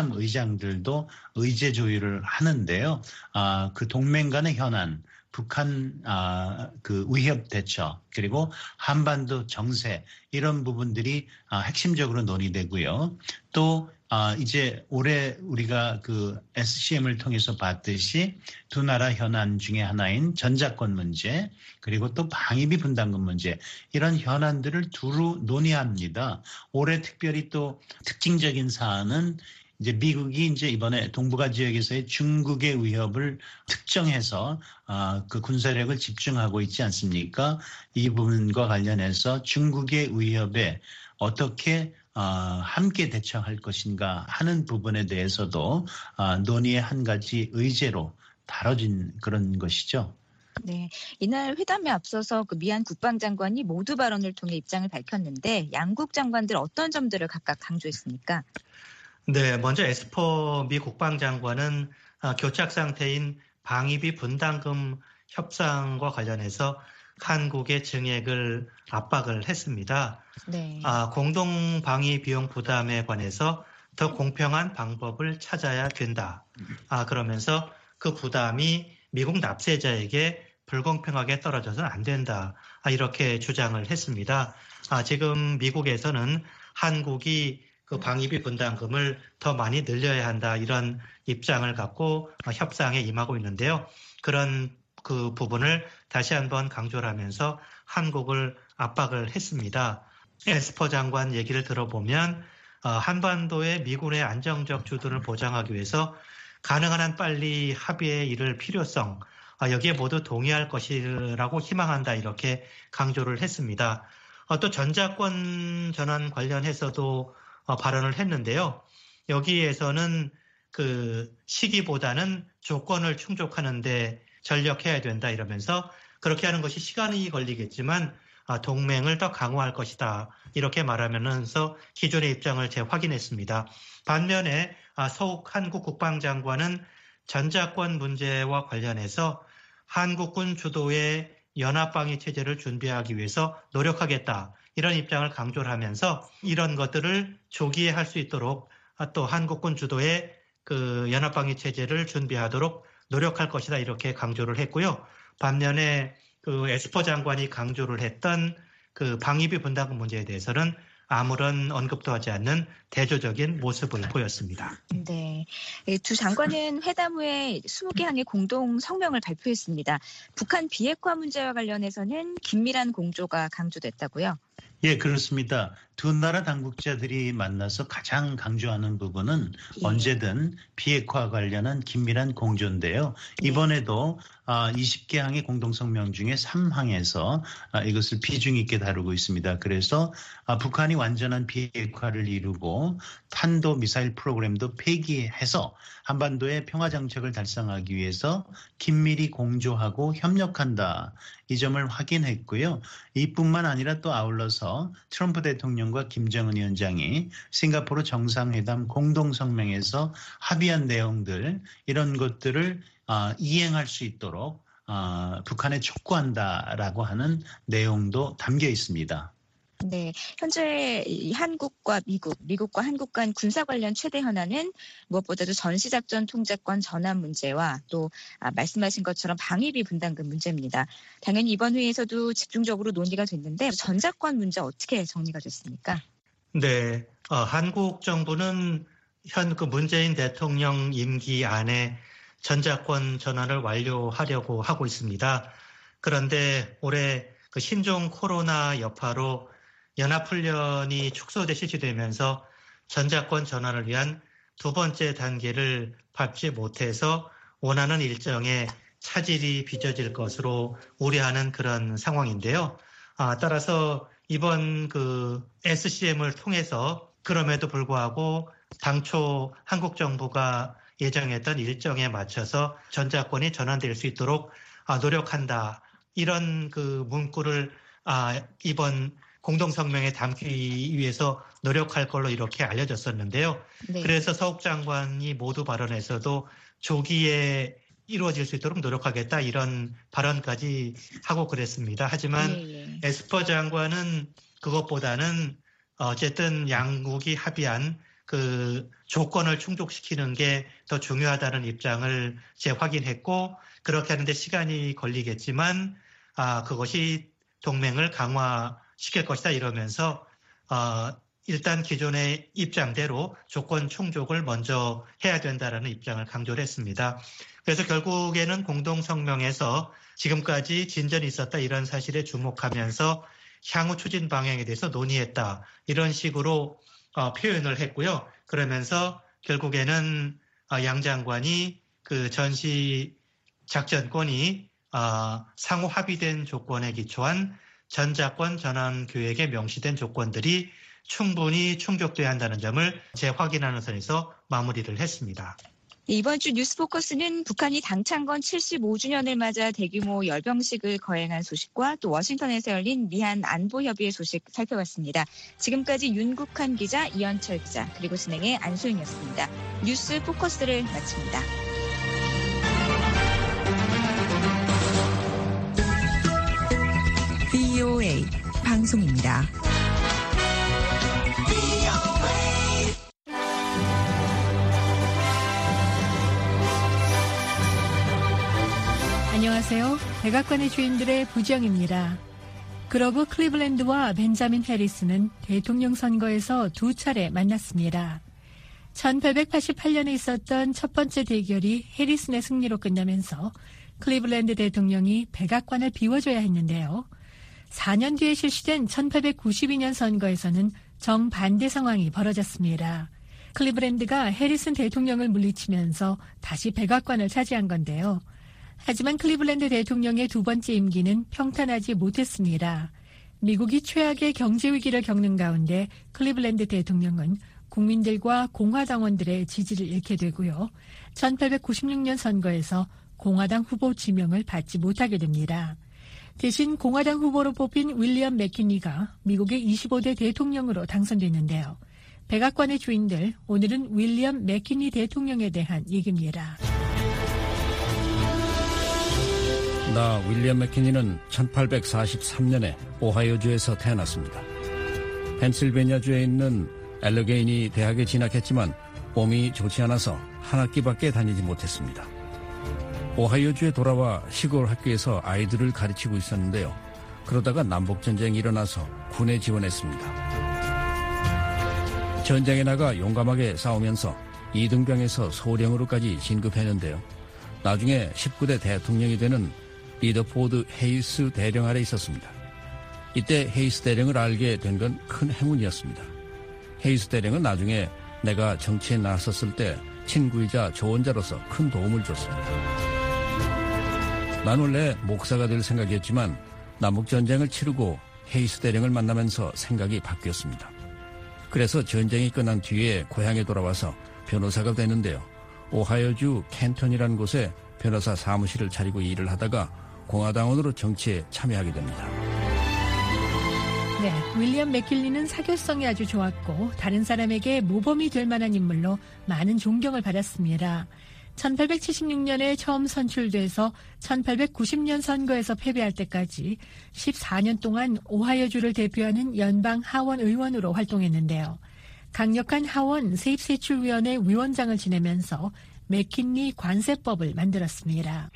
S4: 합참의장들도 의제 조율을 하는데요. 그 동맹 간의 현안, 북한 그 위협 대처 그리고 한반도 정세 이런 부분들이 핵심적으로 논의되고요. 또 이제 올해 우리가 그 SCM을 통해서 봤듯이 두 나라 현안 중에 하나인 전자권 문제 그리고 또 방위비 분담금 문제 이런 현안들을 두루 논의합니다. 올해 특별히 또 특징적인 사안은 이제 미국이 이제 이번에 동북아 지역에서의 중국의 위협을 특정해서 그 군사력을 집중하고 있지 않습니까? 이 부분과 관련해서 중국의 위협에 어떻게 함께 대처할 것인가 하는 부분에 대해서도 논의의 한 가지 의제로 다뤄진 그런 것이죠.
S3: 네, 이날 회담에 앞서서 그 미한 국방장관이 모두 발언을 통해 입장을 밝혔는데 양국 장관들 어떤 점들을 각각 강조했습니까?
S5: 네, 먼저 에스퍼 미 국방장관은 교착 상태인 방위비 분담금 협상과 관련해서 한국의 증액을 압박을 했습니다.
S3: 네.
S5: 공동 방위 비용 부담에 관해서 더 공평한 방법을 찾아야 된다. 그러면서 그 부담이 미국 납세자에게 불공평하게 떨어져서는 안 된다. 이렇게 주장을 했습니다. 지금 미국에서는 한국이 그 방위비 분담금을 더 많이 늘려야 한다. 이런 입장을 갖고 협상에 임하고 있는데요. 그런 그 부분을 다시 한번 강조를 하면서 한국을 압박을 했습니다. 에스퍼 장관 얘기를 들어보면 한반도의 미군의 안정적 주둔을 보장하기 위해서 가능한 한 빨리 합의에 이를 필요성 여기에 모두 동의할 것이라고 희망한다 이렇게 강조를 했습니다. 또 전자권 전환 관련해서도 발언을 했는데요. 여기에서는 그 시기보다는 조건을 충족하는 데 전력해야 된다 이러면서 그렇게 하는 것이 시간이 걸리겠지만 동맹을 더 강화할 것이다. 이렇게 말하면서 기존의 입장을 재확인했습니다. 반면에 서욱 한국 국방장관은 전자권 문제와 관련해서 한국군 주도의 연합방위 체제를 준비하기 위해서 노력하겠다. 이런 입장을 강조를 하면서 이런 것들을 조기에 할 수 있도록 또 한국군 주도의 그 연합방위 체제를 준비하도록 노력할 것이다. 이렇게 강조를 했고요. 반면에 그 에스퍼 장관이 강조를 했던 그 방위비 분담금 문제에 대해서는 아무런 언급도 하지 않는 대조적인 모습을 보였습니다.
S3: 네, 두 장관은 회담 후에 20개 항의 공동 성명을 발표했습니다. 북한 비핵화 문제와 관련해서는 긴밀한 공조가 강조됐다고요?
S4: 예, 그렇습니다. 두 나라 당국자들이 만나서 가장 강조하는 부분은 언제든 비핵화 관련한 긴밀한 공조인데요. 이번에도 20개 항의 공동성명 중에 3항에서 이것을 비중 있게 다루고 있습니다. 그래서 북한이 완전한 비핵화를 이루고 탄도미사일 프로그램도 폐기해서 한반도의 평화정책을 달성하기 위해서 긴밀히 공조하고 협력한다. 이 점을 확인했고요. 이뿐만 아니라 또 아울러서 트럼프 대통령과 김정은 위원장이 싱가포르 정상회담 공동성명에서 합의한 내용들 이런 것들을 이행할 수 있도록 북한에 촉구한다라고 하는 내용도 담겨 있습니다.
S3: 네, 현재 한국과 미국과 한국 간 군사 관련 최대 현안은 무엇보다도 전시작전 통제권 전환 문제와 또 말씀하신 것처럼 방위비 분담금 문제입니다. 당연히 이번 회의에서도 집중적으로 논의가 됐는데 전자권 문제 어떻게 정리가 됐습니까?
S5: 네, 한국 정부는 현 문재인 대통령 임기 안에 전자권 전환을 완료하려고 하고 있습니다. 그런데 올해 신종 코로나 여파로 연합훈련이 축소돼 실시되면서 전자권 전환을 위한 두 번째 단계를 밟지 못해서 원하는 일정에 차질이 빚어질 것으로 우려하는 그런 상황인데요. 따라서 이번 SCM을 통해서 그럼에도 불구하고 당초 한국 정부가 예정했던 일정에 맞춰서 전자권이 전환될 수 있도록 노력한다. 이런 문구를 이번 공동성명에 담기 위해서 노력할 걸로 이렇게 알려졌었는데요. 네. 그래서 서욱 장관이 모두 발언에서도 조기에 이루어질 수 있도록 노력하겠다 이런 발언까지 하고 그랬습니다. 하지만 에스퍼 장관은 그것보다는 어쨌든 양국이 합의한 조건을 충족시키는 게 더 중요하다는 입장을 재확인했고 그렇게 하는데 시간이 걸리겠지만 그것이 동맹을 강화시킬 것이다 이러면서 일단 기존의 입장대로 조건 충족을 먼저 해야 된다라는 입장을 강조를 했습니다. 그래서 결국에는 공동성명에서 지금까지 진전이 있었다 이런 사실에 주목하면서 향후 추진 방향에 대해서 논의했다 이런 식으로 표현을 했고요. 그러면서 결국에는 양 장관이 전시 작전권이 상호 합의된 조건에 기초한 전자권 전환 계획에 명시된 조건들이 충분히 충족돼야 한다는 점을 재확인하는 선에서 마무리를 했습니다.
S3: 이번 주 뉴스포커스는 북한이 당창건 75주년을 맞아 대규모 열병식을 거행한 소식과 또 워싱턴에서 열린 미한 안보협의회 소식 살펴봤습니다. 지금까지 윤국한 기자, 이현철 기자, 그리고 진행의 안소영이었습니다. 뉴스포커스를 마칩니다.
S7: VOA 방송입니다.
S8: 안녕하세요. 백악관의 주인들의 부정입니다. 그로버 클리블랜드와 벤자민 해리스는 대통령 선거에서 두 차례 만났습니다. 1888년에 있었던 첫 번째 대결이 해리슨의 승리로 끝나면서 클리블랜드 대통령이 백악관을 비워줘야 했는데요. 4년 뒤에 실시된 1892년 선거에서는 정반대 상황이 벌어졌습니다. 클리블랜드가 해리슨 대통령을 물리치면서 다시 백악관을 차지한 건데요. 하지만 클리블랜드 대통령의 두 번째 임기는 평탄하지 못했습니다. 미국이 최악의 경제 위기를 겪는 가운데 클리블랜드 대통령은 국민들과 공화당원들의 지지를 잃게 되고요. 1896년 선거에서 공화당 후보 지명을 받지 못하게 됩니다. 대신 공화당 후보로 뽑힌 윌리엄 맥키니가 미국의 25대 대통령으로 당선됐는데요. 백악관의 주인들, 오늘은 윌리엄 맥키니 대통령에 대한 얘기입니다.
S9: 나 윌리엄 맥키니는 1843년에 오하이오주에서 태어났습니다. 펜실베니아주에 있는 엘러게이니 대학에 진학했지만 몸이 좋지 않아서 한 학기밖에 다니지 못했습니다. 오하이오주에 돌아와 시골 학교에서 아이들을 가르치고 있었는데요. 그러다가 남북전쟁이 일어나서 군에 지원했습니다. 전쟁에 나가 용감하게 싸우면서 이등병에서 소령으로까지 진급했는데요. 나중에 19대 대통령이 되는 리더포드 헤이스 대령 아래 있었습니다. 이때 헤이스 대령을 알게 된 건 큰 행운이었습니다. 헤이스 대령은 나중에 내가 정치에 나섰을 때 친구이자 조언자로서 큰 도움을 줬습니다. 난 원래 목사가 될 생각이었지만 남북전쟁을 치르고 헤이스 대령을 만나면서 생각이 바뀌었습니다. 그래서 전쟁이 끝난 뒤에 고향에 돌아와서 변호사가 됐는데요. 오하이오주 캔턴이라는 곳에 변호사 사무실을 차리고 일을 하다가 공화당원으로 정치에 참여하게 됩니다.
S8: 네, 윌리엄 맥킨리는 사교성이 아주 좋았고 다른 사람에게 모범이 될 만한 인물로 많은 존경을 받았습니다. 1876년에 처음 선출돼서 1890년 선거에서 패배할 때까지 14년 동안 오하이오주를 대표하는 연방 하원 의원으로 활동했는데요. 강력한 하원 세입세출위원회 위원장을 지내면서 맥킨리 관세법을 만들었습니다.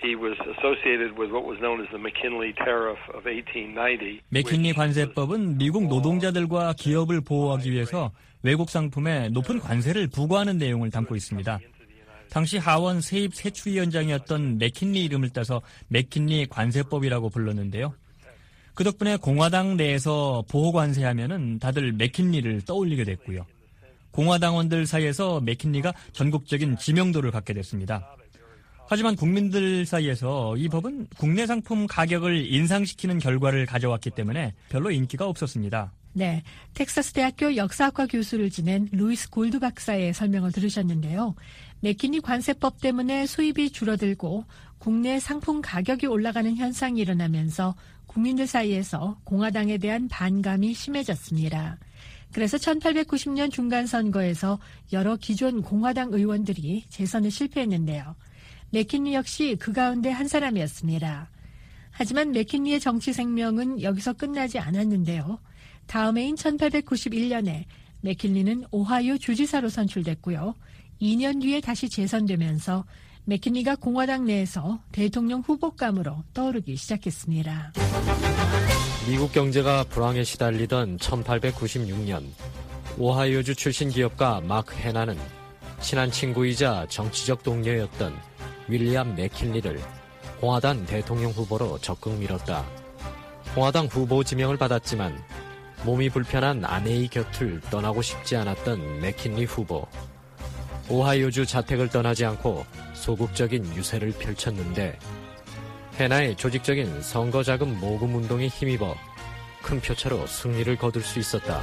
S10: 맥킨리 관세법은 미국 노동자들과 기업을 보호하기 위해서 외국 상품에 높은 관세를 부과하는 내용을 담고 있습니다. 당시 하원 세입세출위원장이었던 맥킨리 이름을 따서 맥킨리 관세법이라고 불렀는데요. 그 덕분에 공화당 내에서 보호관세하면은 다들 맥킨리를 떠올리게 됐고요. 공화당원들 사이에서 맥킨리가 전국적인 지명도를 갖게 됐습니다. 하지만 국민들 사이에서 이 법은 국내 상품 가격을 인상시키는 결과를 가져왔기 때문에 별로 인기가 없었습니다.
S8: 네, 텍사스 대학교 역사학과 교수를 지낸 루이스 골드 박사의 설명을 들으셨는데요. 맥킨리 관세법 때문에 수입이 줄어들고 국내 상품 가격이 올라가는 현상이 일어나면서 국민들 사이에서 공화당에 대한 반감이 심해졌습니다. 그래서 1890년 중간선거에서 여러 기존 공화당 의원들이 재선에 실패했는데요. 맥킨리 역시 그 가운데 한 사람이었습니다. 하지만 맥킨리의 정치 생명은 여기서 끝나지 않았는데요. 다음 해인 1891년에 맥킨리는 오하이오 주지사로 선출됐고요. 2년 뒤에 다시 재선되면서 맥킨리가 공화당 내에서 대통령 후보감으로 떠오르기 시작했습니다.
S11: 미국 경제가 불황에 시달리던 1896년 오하이오주 출신 기업가 마크 헤나는 친한 친구이자 정치적 동료였던 윌리엄 맥킨리를 공화당 대통령 후보로 적극 밀었다. 공화당 후보 지명을 받았지만 몸이 불편한 아내의 곁을 떠나고 싶지 않았던 맥킨리 후보. 오하이오주 자택을 떠나지 않고 소극적인 유세를 펼쳤는데 헤나의 조직적인 선거자금 모금 운동에 힘입어 큰 표차로 승리를 거둘 수 있었다.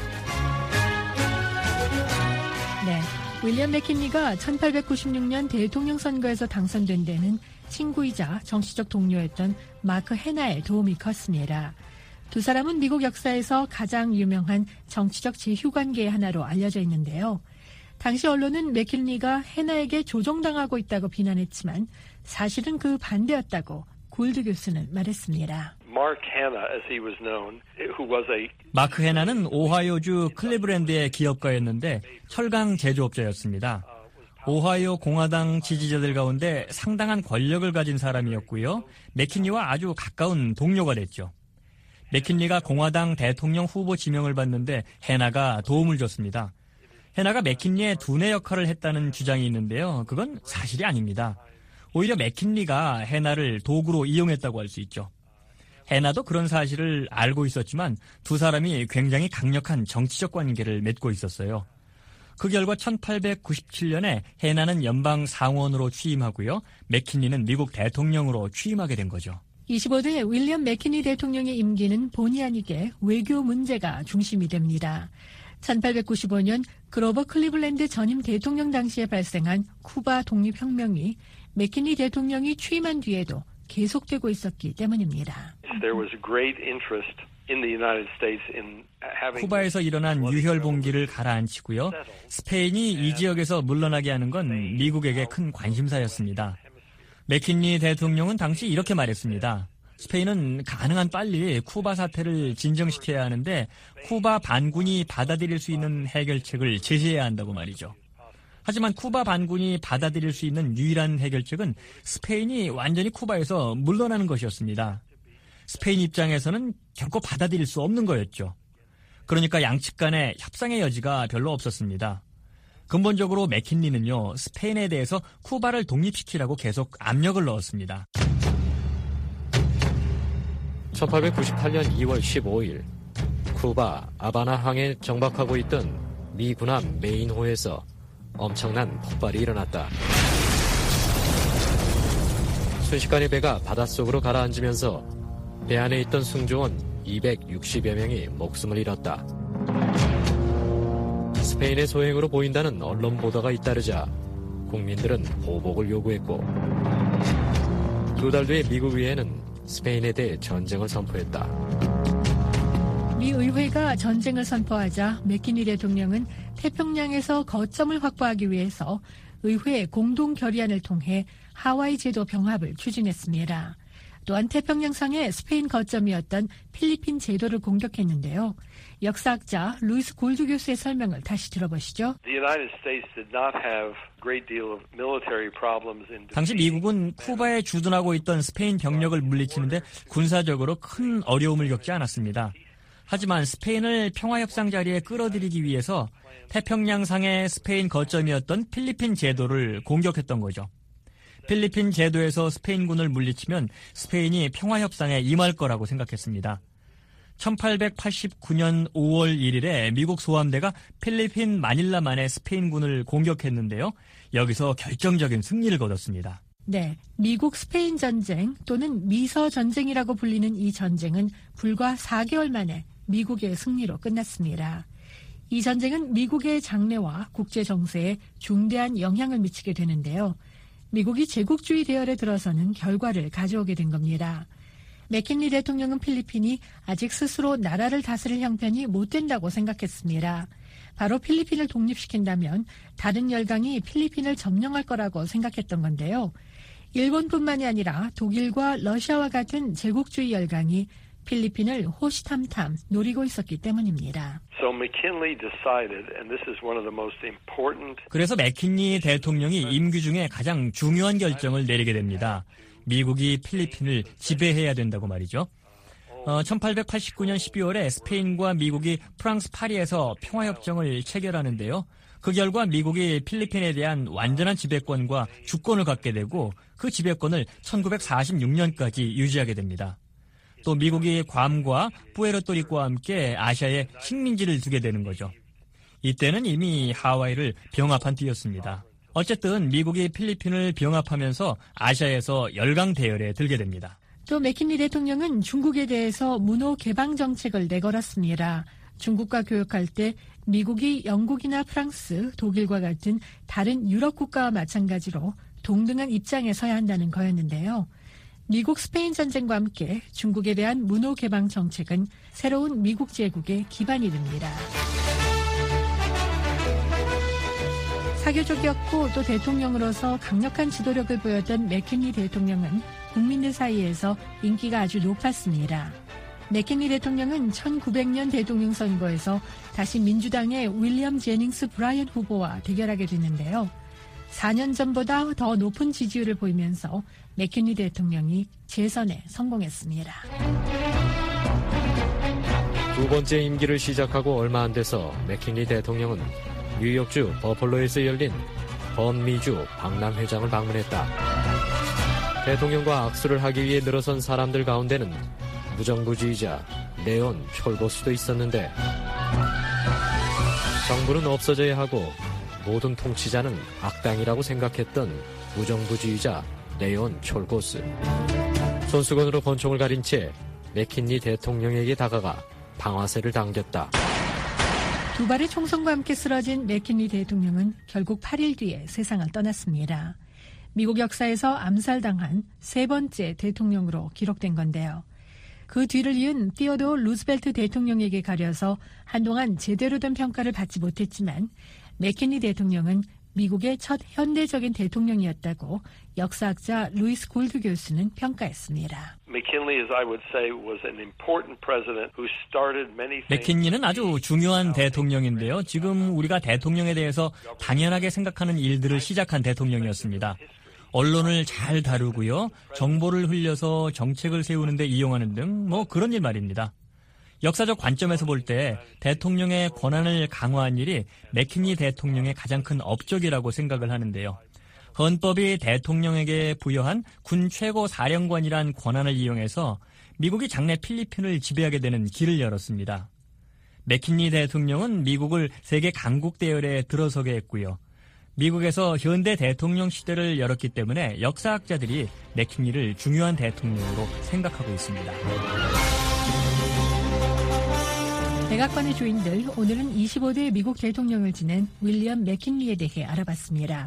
S8: 네, 윌리엄 맥킨리가 1896년 대통령 선거에서 당선된 데는 친구이자 정치적 동료였던 마크 헤나의 도움이 컸습니다. 두 사람은 미국 역사에서 가장 유명한 정치적 제휴관계의 하나로 알려져 있는데요. 당시 언론은 맥킨리가 헤나에게 조종당하고 있다고 비난했지만 사실은 그 반대였다고 골드 교수는 말했습니다.
S10: 마크 헤나는 오하이오주 클리브랜드의 기업가였는데 철강 제조업자였습니다. 오하이오 공화당 지지자들 가운데 상당한 권력을 가진 사람이었고요. 맥킨리와 아주 가까운 동료가 됐죠. 맥킨리가 공화당 대통령 후보 지명을 받는데 헤나가 도움을 줬습니다. 헤나가 맥킨리의 두뇌 역할을 했다는 주장이 있는데요. 그건 사실이 아닙니다. 오히려 맥킨리가 헤나를 도구로 이용했다고 할 수 있죠. 헤나도 그런 사실을 알고 있었지만 두 사람이 굉장히 강력한 정치적 관계를 맺고 있었어요. 그 결과 1897년에 헤나는 연방 상원으로 취임하고요. 맥킨리는 미국 대통령으로 취임하게 된 거죠.
S8: 25대 윌리엄 맥킨리 대통령의 임기는 본의 아니게 외교 문제가 중심이 됩니다. 1895년 그로버 클리블랜드 전임 대통령 당시에 발생한 쿠바 독립혁명이 맥킨리 대통령이 취임한 뒤에도 계속되고 있었기 때문입니다.
S10: 쿠바에서 일어난 유혈봉기를 가라앉히고요. 스페인이 이 지역에서 물러나게 하는 건 미국에게 큰 관심사였습니다. 맥킨리 대통령은 당시 이렇게 말했습니다. 스페인은 가능한 빨리 쿠바 사태를 진정시켜야 하는데 쿠바 반군이 받아들일 수 있는 해결책을 제시해야 한다고 말이죠. 하지만 쿠바 반군이 받아들일 수 있는 유일한 해결책은 스페인이 완전히 쿠바에서 물러나는 것이었습니다. 스페인 입장에서는 결코 받아들일 수 없는 거였죠. 그러니까 양측 간의 협상의 여지가 별로 없었습니다. 근본적으로 맥킨리는요, 스페인에 대해서 쿠바를 독립시키라고 계속 압력을 넣었습니다.
S11: 1898년 2월 15일 쿠바 아바나 항에 정박하고 있던 미 군함 메인호에서 엄청난 폭발이 일어났다. 순식간에 배가 바닷속으로 가라앉으면서 배 안에 있던 승조원 260여 명이 목숨을 잃었다. 스페인의 소행으로 보인다는 언론 보도가 잇따르자 국민들은 보복을 요구했고 2달 뒤에 미국 의회는 스페인에 대해 전쟁을 선포했다.
S8: 미 의회가 전쟁을 선포하자 맥키니 대통령은 태평양에서 거점을 확보하기 위해서 의회 공동 결의안을 통해 하와이 제도 병합을 추진했습니다. 또한 태평양상의 스페인 거점이었던 필리핀 제도를 공격했는데요. 역사학자 루이스 골드 교수의 설명을 다시 들어보시죠.
S10: 당시 미국은 쿠바에 주둔하고 있던 스페인 병력을 물리치는데 군사적으로 큰 어려움을 겪지 않았습니다. 하지만 스페인을 평화협상 자리에 끌어들이기 위해서 태평양상의 스페인 거점이었던 필리핀 제도를 공격했던 거죠. 필리핀 제도에서 스페인군을 물리치면 스페인이 평화협상에 임할 거라고 생각했습니다. 1889년 5월 1일에 미국 소함대가 필리핀 마닐라만의 스페인군을 공격했는데요. 여기서 결정적인 승리를 거뒀습니다.
S8: 네, 미국 스페인 전쟁 또는 미서 전쟁이라고 불리는 이 전쟁은 불과 4개월 만에 미국의 승리로 끝났습니다. 이 전쟁은 미국의 장래와 국제 정세에 중대한 영향을 미치게 되는데요. 미국이 제국주의 대열에 들어서는 결과를 가져오게 된 겁니다. 맥킨리 대통령은 필리핀이 아직 스스로 나라를 다스릴 형편이 못 된다고 생각했습니다. 바로 필리핀을 독립시킨다면 다른 열강이 필리핀을 점령할 거라고 생각했던 건데요. 일본뿐만이 아니라 독일과 러시아와 같은 제국주의 열강이 필리핀을 호시탐탐 노리고 있었기 때문입니다.
S10: 그래서 맥킨리 대통령이 임기 중에 가장 중요한 결정을 내리게 됩니다. 미국이 필리핀을 지배해야 된다고 말이죠. 1889년 12월에 스페인과 미국이 프랑스 파리에서 평화협정을 체결하는데요. 그 결과 미국이 필리핀에 대한 완전한 지배권과 주권을 갖게 되고 그 지배권을 1946년까지 유지하게 됩니다. 또 미국이 괌과 푸에르토리코와 함께 아시아에 식민지를 두게 되는 거죠. 이때는 이미 하와이를 병합한 뒤였습니다. 어쨌든 미국이 필리핀을 병합하면서 아시아에서 열강 대열에 들게 됩니다.
S8: 또 맥킨리 대통령은 중국에 대해서 문호 개방 정책을 내걸었습니다. 중국과 교역할 때 미국이 영국이나 프랑스, 독일과 같은 다른 유럽 국가와 마찬가지로 동등한 입장에 서야 한다는 거였는데요. 미국 스페인 전쟁과 함께 중국에 대한 문호 개방 정책은 새로운 미국 제국의 기반이 됩니다. 사교적이었고 또 대통령으로서 강력한 지도력을 보였던 맥킨리 대통령은 국민들 사이에서 인기가 아주 높았습니다. 맥킨리 대통령은 1900년 대통령 선거에서 다시 민주당의 윌리엄 제닝스 브라이언 후보와 대결하게 됐는데요. 4년 전보다 더 높은 지지율을 보이면서 맥킨리 대통령이 재선에 성공했습니다.
S11: 두 번째 임기를 시작하고 얼마 안 돼서 맥킨리 대통령은 뉴욕주 버펄로에서 열린 범미주 박람회장을 방문했다. 대통령과 악수를 하기 위해 늘어선 사람들 가운데는 무정부주의자 레온 촐보스도 있었는데 정부는 없어져야 하고 모든 통치자는 악당이라고 생각했던 무정부주의자 레온 촐보스. 손수건으로 권총을 가린 채 맥킨리 대통령에게 다가가 방아쇠를 당겼다.
S8: 두 발의 총성과 함께 쓰러진 맥킨리 대통령은 결국 8일 뒤에 세상을 떠났습니다. 미국 역사에서 암살당한 세 번째 대통령으로 기록된 건데요. 그 뒤를 이은 티오도어 루즈벨트 대통령에게 가려서 한동안 제대로 된 평가를 받지 못했지만 맥킨리 대통령은 미국의 첫 현대적인 대통령이었다고 역사학자 루이스 골드 교수는 평가했습니다.
S10: 맥킨리는 아주 중요한 대통령인데요. 지금 우리가 대통령에 대해서 당연하게 생각하는 일들을 시작한 대통령이었습니다. 언론을 잘 다루고요. 정보를 흘려서 정책을 세우는 데 이용하는 등 그런 일 말입니다. 역사적 관점에서 볼 때 대통령의 권한을 강화한 일이 맥키니 대통령의 가장 큰 업적이라고 생각을 하는데요. 헌법이 대통령에게 부여한 군 최고 사령관이란 권한을 이용해서 미국이 장래 필리핀을 지배하게 되는 길을 열었습니다. 맥키니 대통령은 미국을 세계 강국 대열에 들어서게 했고요. 미국에서 현대 대통령 시대를 열었기 때문에 역사학자들이 맥키니를 중요한 대통령으로 생각하고 있습니다.
S8: 백악관의 주인들, 오늘은 25대 미국 대통령을 지낸 윌리엄 맥킨리에 대해 알아봤습니다.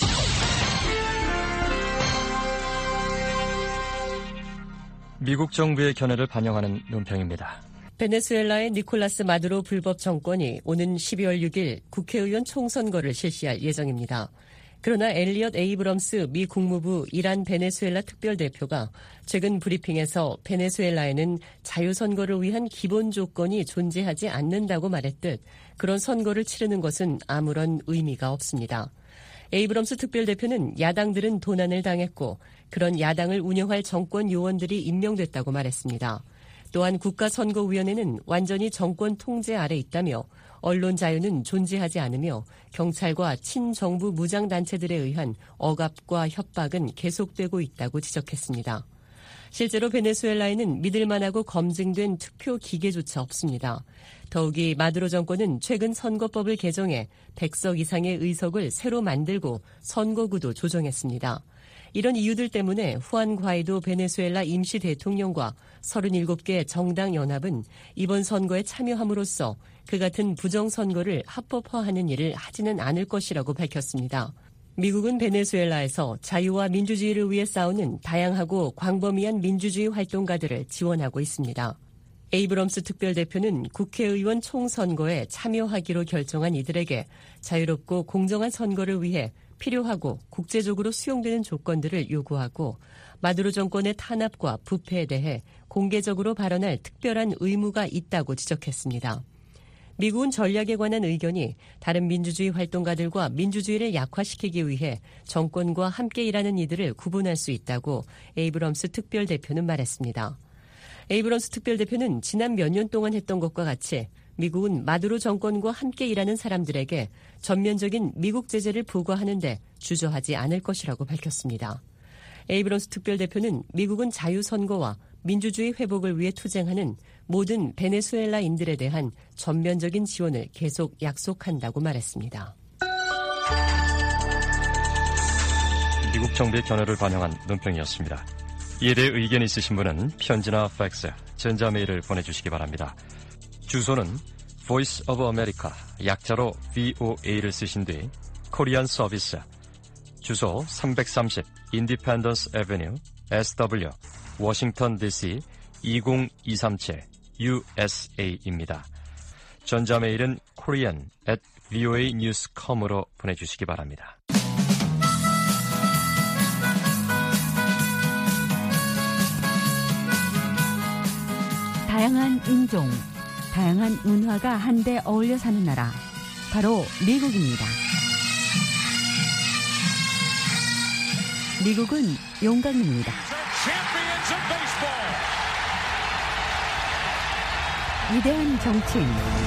S12: 미국 정부의 견해를 반영하는 논평입니다.
S13: 베네수엘라의 니콜라스 마두로 불법 정권이 오는 12월 6일 국회의원 총선거를 실시할 예정입니다. 그러나 엘리엇 에이브럼스 미 국무부 이란 베네수엘라 특별대표가 최근 브리핑에서 베네수엘라에는 자유선거를 위한 기본 조건이 존재하지 않는다고 말했듯 그런 선거를 치르는 것은 아무런 의미가 없습니다. 에이브럼스 특별대표는 야당들은 도난을 당했고 그런 야당을 운영할 정권 요원들이 임명됐다고 말했습니다. 또한 국가선거위원회는 완전히 정권 통제 아래 있다며 언론 자유는 존재하지 않으며 경찰과 친정부 무장단체들에 의한 억압과 협박은 계속되고 있다고 지적했습니다. 실제로 베네수엘라에는 믿을만하고 검증된 투표 기계조차 없습니다. 더욱이 마두로 정권은 최근 선거법을 개정해 100석 이상의 의석을 새로 만들고 선거구도 조정했습니다. 이런 이유들 때문에 후안 과이도 베네수엘라 임시 대통령과 37개 정당 연합은 이번 선거에 참여함으로써 그 같은 부정선거를 합법화하는 일을 하지는 않을 것이라고 밝혔습니다. 미국은 베네수엘라에서 자유와 민주주의를 위해 싸우는 다양하고 광범위한 민주주의 활동가들을 지원하고 있습니다. 에이브럼스 특별대표는 국회의원 총선거에 참여하기로 결정한 이들에게 자유롭고 공정한 선거를 위해 필요하고 국제적으로 수용되는 조건들을 요구하고 마두로 정권의 탄압과 부패에 대해 공개적으로 발언할 특별한 의무가 있다고 지적했습니다. 미국은 전략에 관한 의견이 다른 민주주의 활동가들과 민주주의를 약화시키기 위해 정권과 함께 일하는 이들을 구분할 수 있다고 에이브럼스 특별대표는 말했습니다. 에이브럼스 특별대표는 지난 몇 년 동안 했던 것과 같이 미국은 마두로 정권과 함께 일하는 사람들에게 전면적인 미국 제재를 부과하는데 주저하지 않을 것이라고 밝혔습니다. 에이브럼스 특별대표는 미국은 자유선거와 민주주의 회복을 위해 투쟁하는 모든 베네수엘라인들에 대한 전면적인 지원을 계속 약속한다고 말했습니다.
S12: 미국 정부의 견해를 반영한 논평이었습니다. 이에 대해 의견이 있으신 분은 편지나 팩스, 전자메일을 보내주시기 바랍니다. 주소는 Voice of America, 약자로 VOA를 쓰신 뒤 코리안 서비스, 주소 330 Independence Avenue, SW, 워싱턴 DC 20237 USA입니다. 전자메일은 korean@voanews.com으로 보내주시기 바랍니다.
S14: 다양한 인종, 다양한 문화가 한데 어울려 사는 나라, 바로 미국입니다. 미국은 용광로입니다. 위대한 정치인,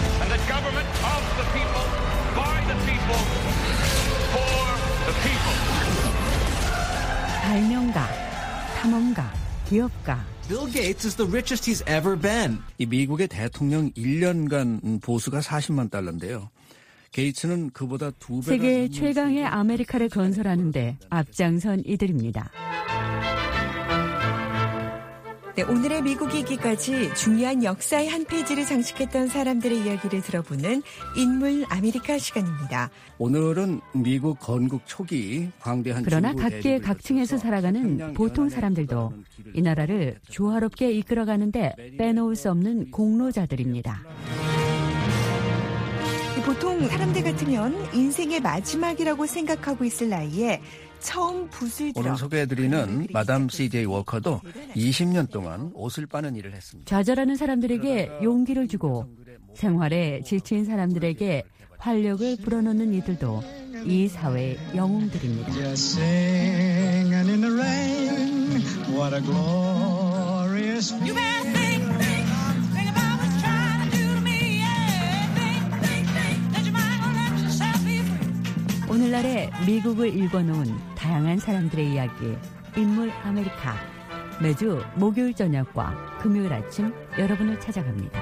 S14: 발명가, 탐험가, 기업가.
S15: Bill Gates is the richest he's ever been.
S9: 이 미국의 대통령 1년간 보수가 $400,000,000인데요. 게이츠는 그보다 2배.
S14: 세계 최강의 아메리카를 건설하는데 앞장선 이들입니다.
S7: 네, 오늘의 미국 이기까지 중요한 역사의 한 페이지를 장식했던 사람들의 이야기를 들어보는 인물 아메리카 시간입니다.
S9: 오늘은 미국 건국 초기 광대한
S14: 그러나 각계 각층에서 살아가는 보통 사람들도 이 나라를 조화롭게 이끌어가는데 빼놓을 수 없는 공로자들입니다.
S7: 보통 사람들 같으면 인생의 마지막이라고 생각하고 있을 나이에 처음 붓을 들어
S9: 오늘 소개해드리는 마담 C.J. 워커도 20년 동안 옷을 빠는 일을 했습니다.
S14: 좌절하는 사람들에게 용기를 주고 생활에 지친 사람들에게 활력을 불어넣는 이들도 이 사회의 영웅들입니다. 오늘날의 미국을 읽어놓은 다양한 사람들의 이야기, 인물 아메리카. 매주 목요일 저녁과 금요일 아침 여러분을 찾아갑니다.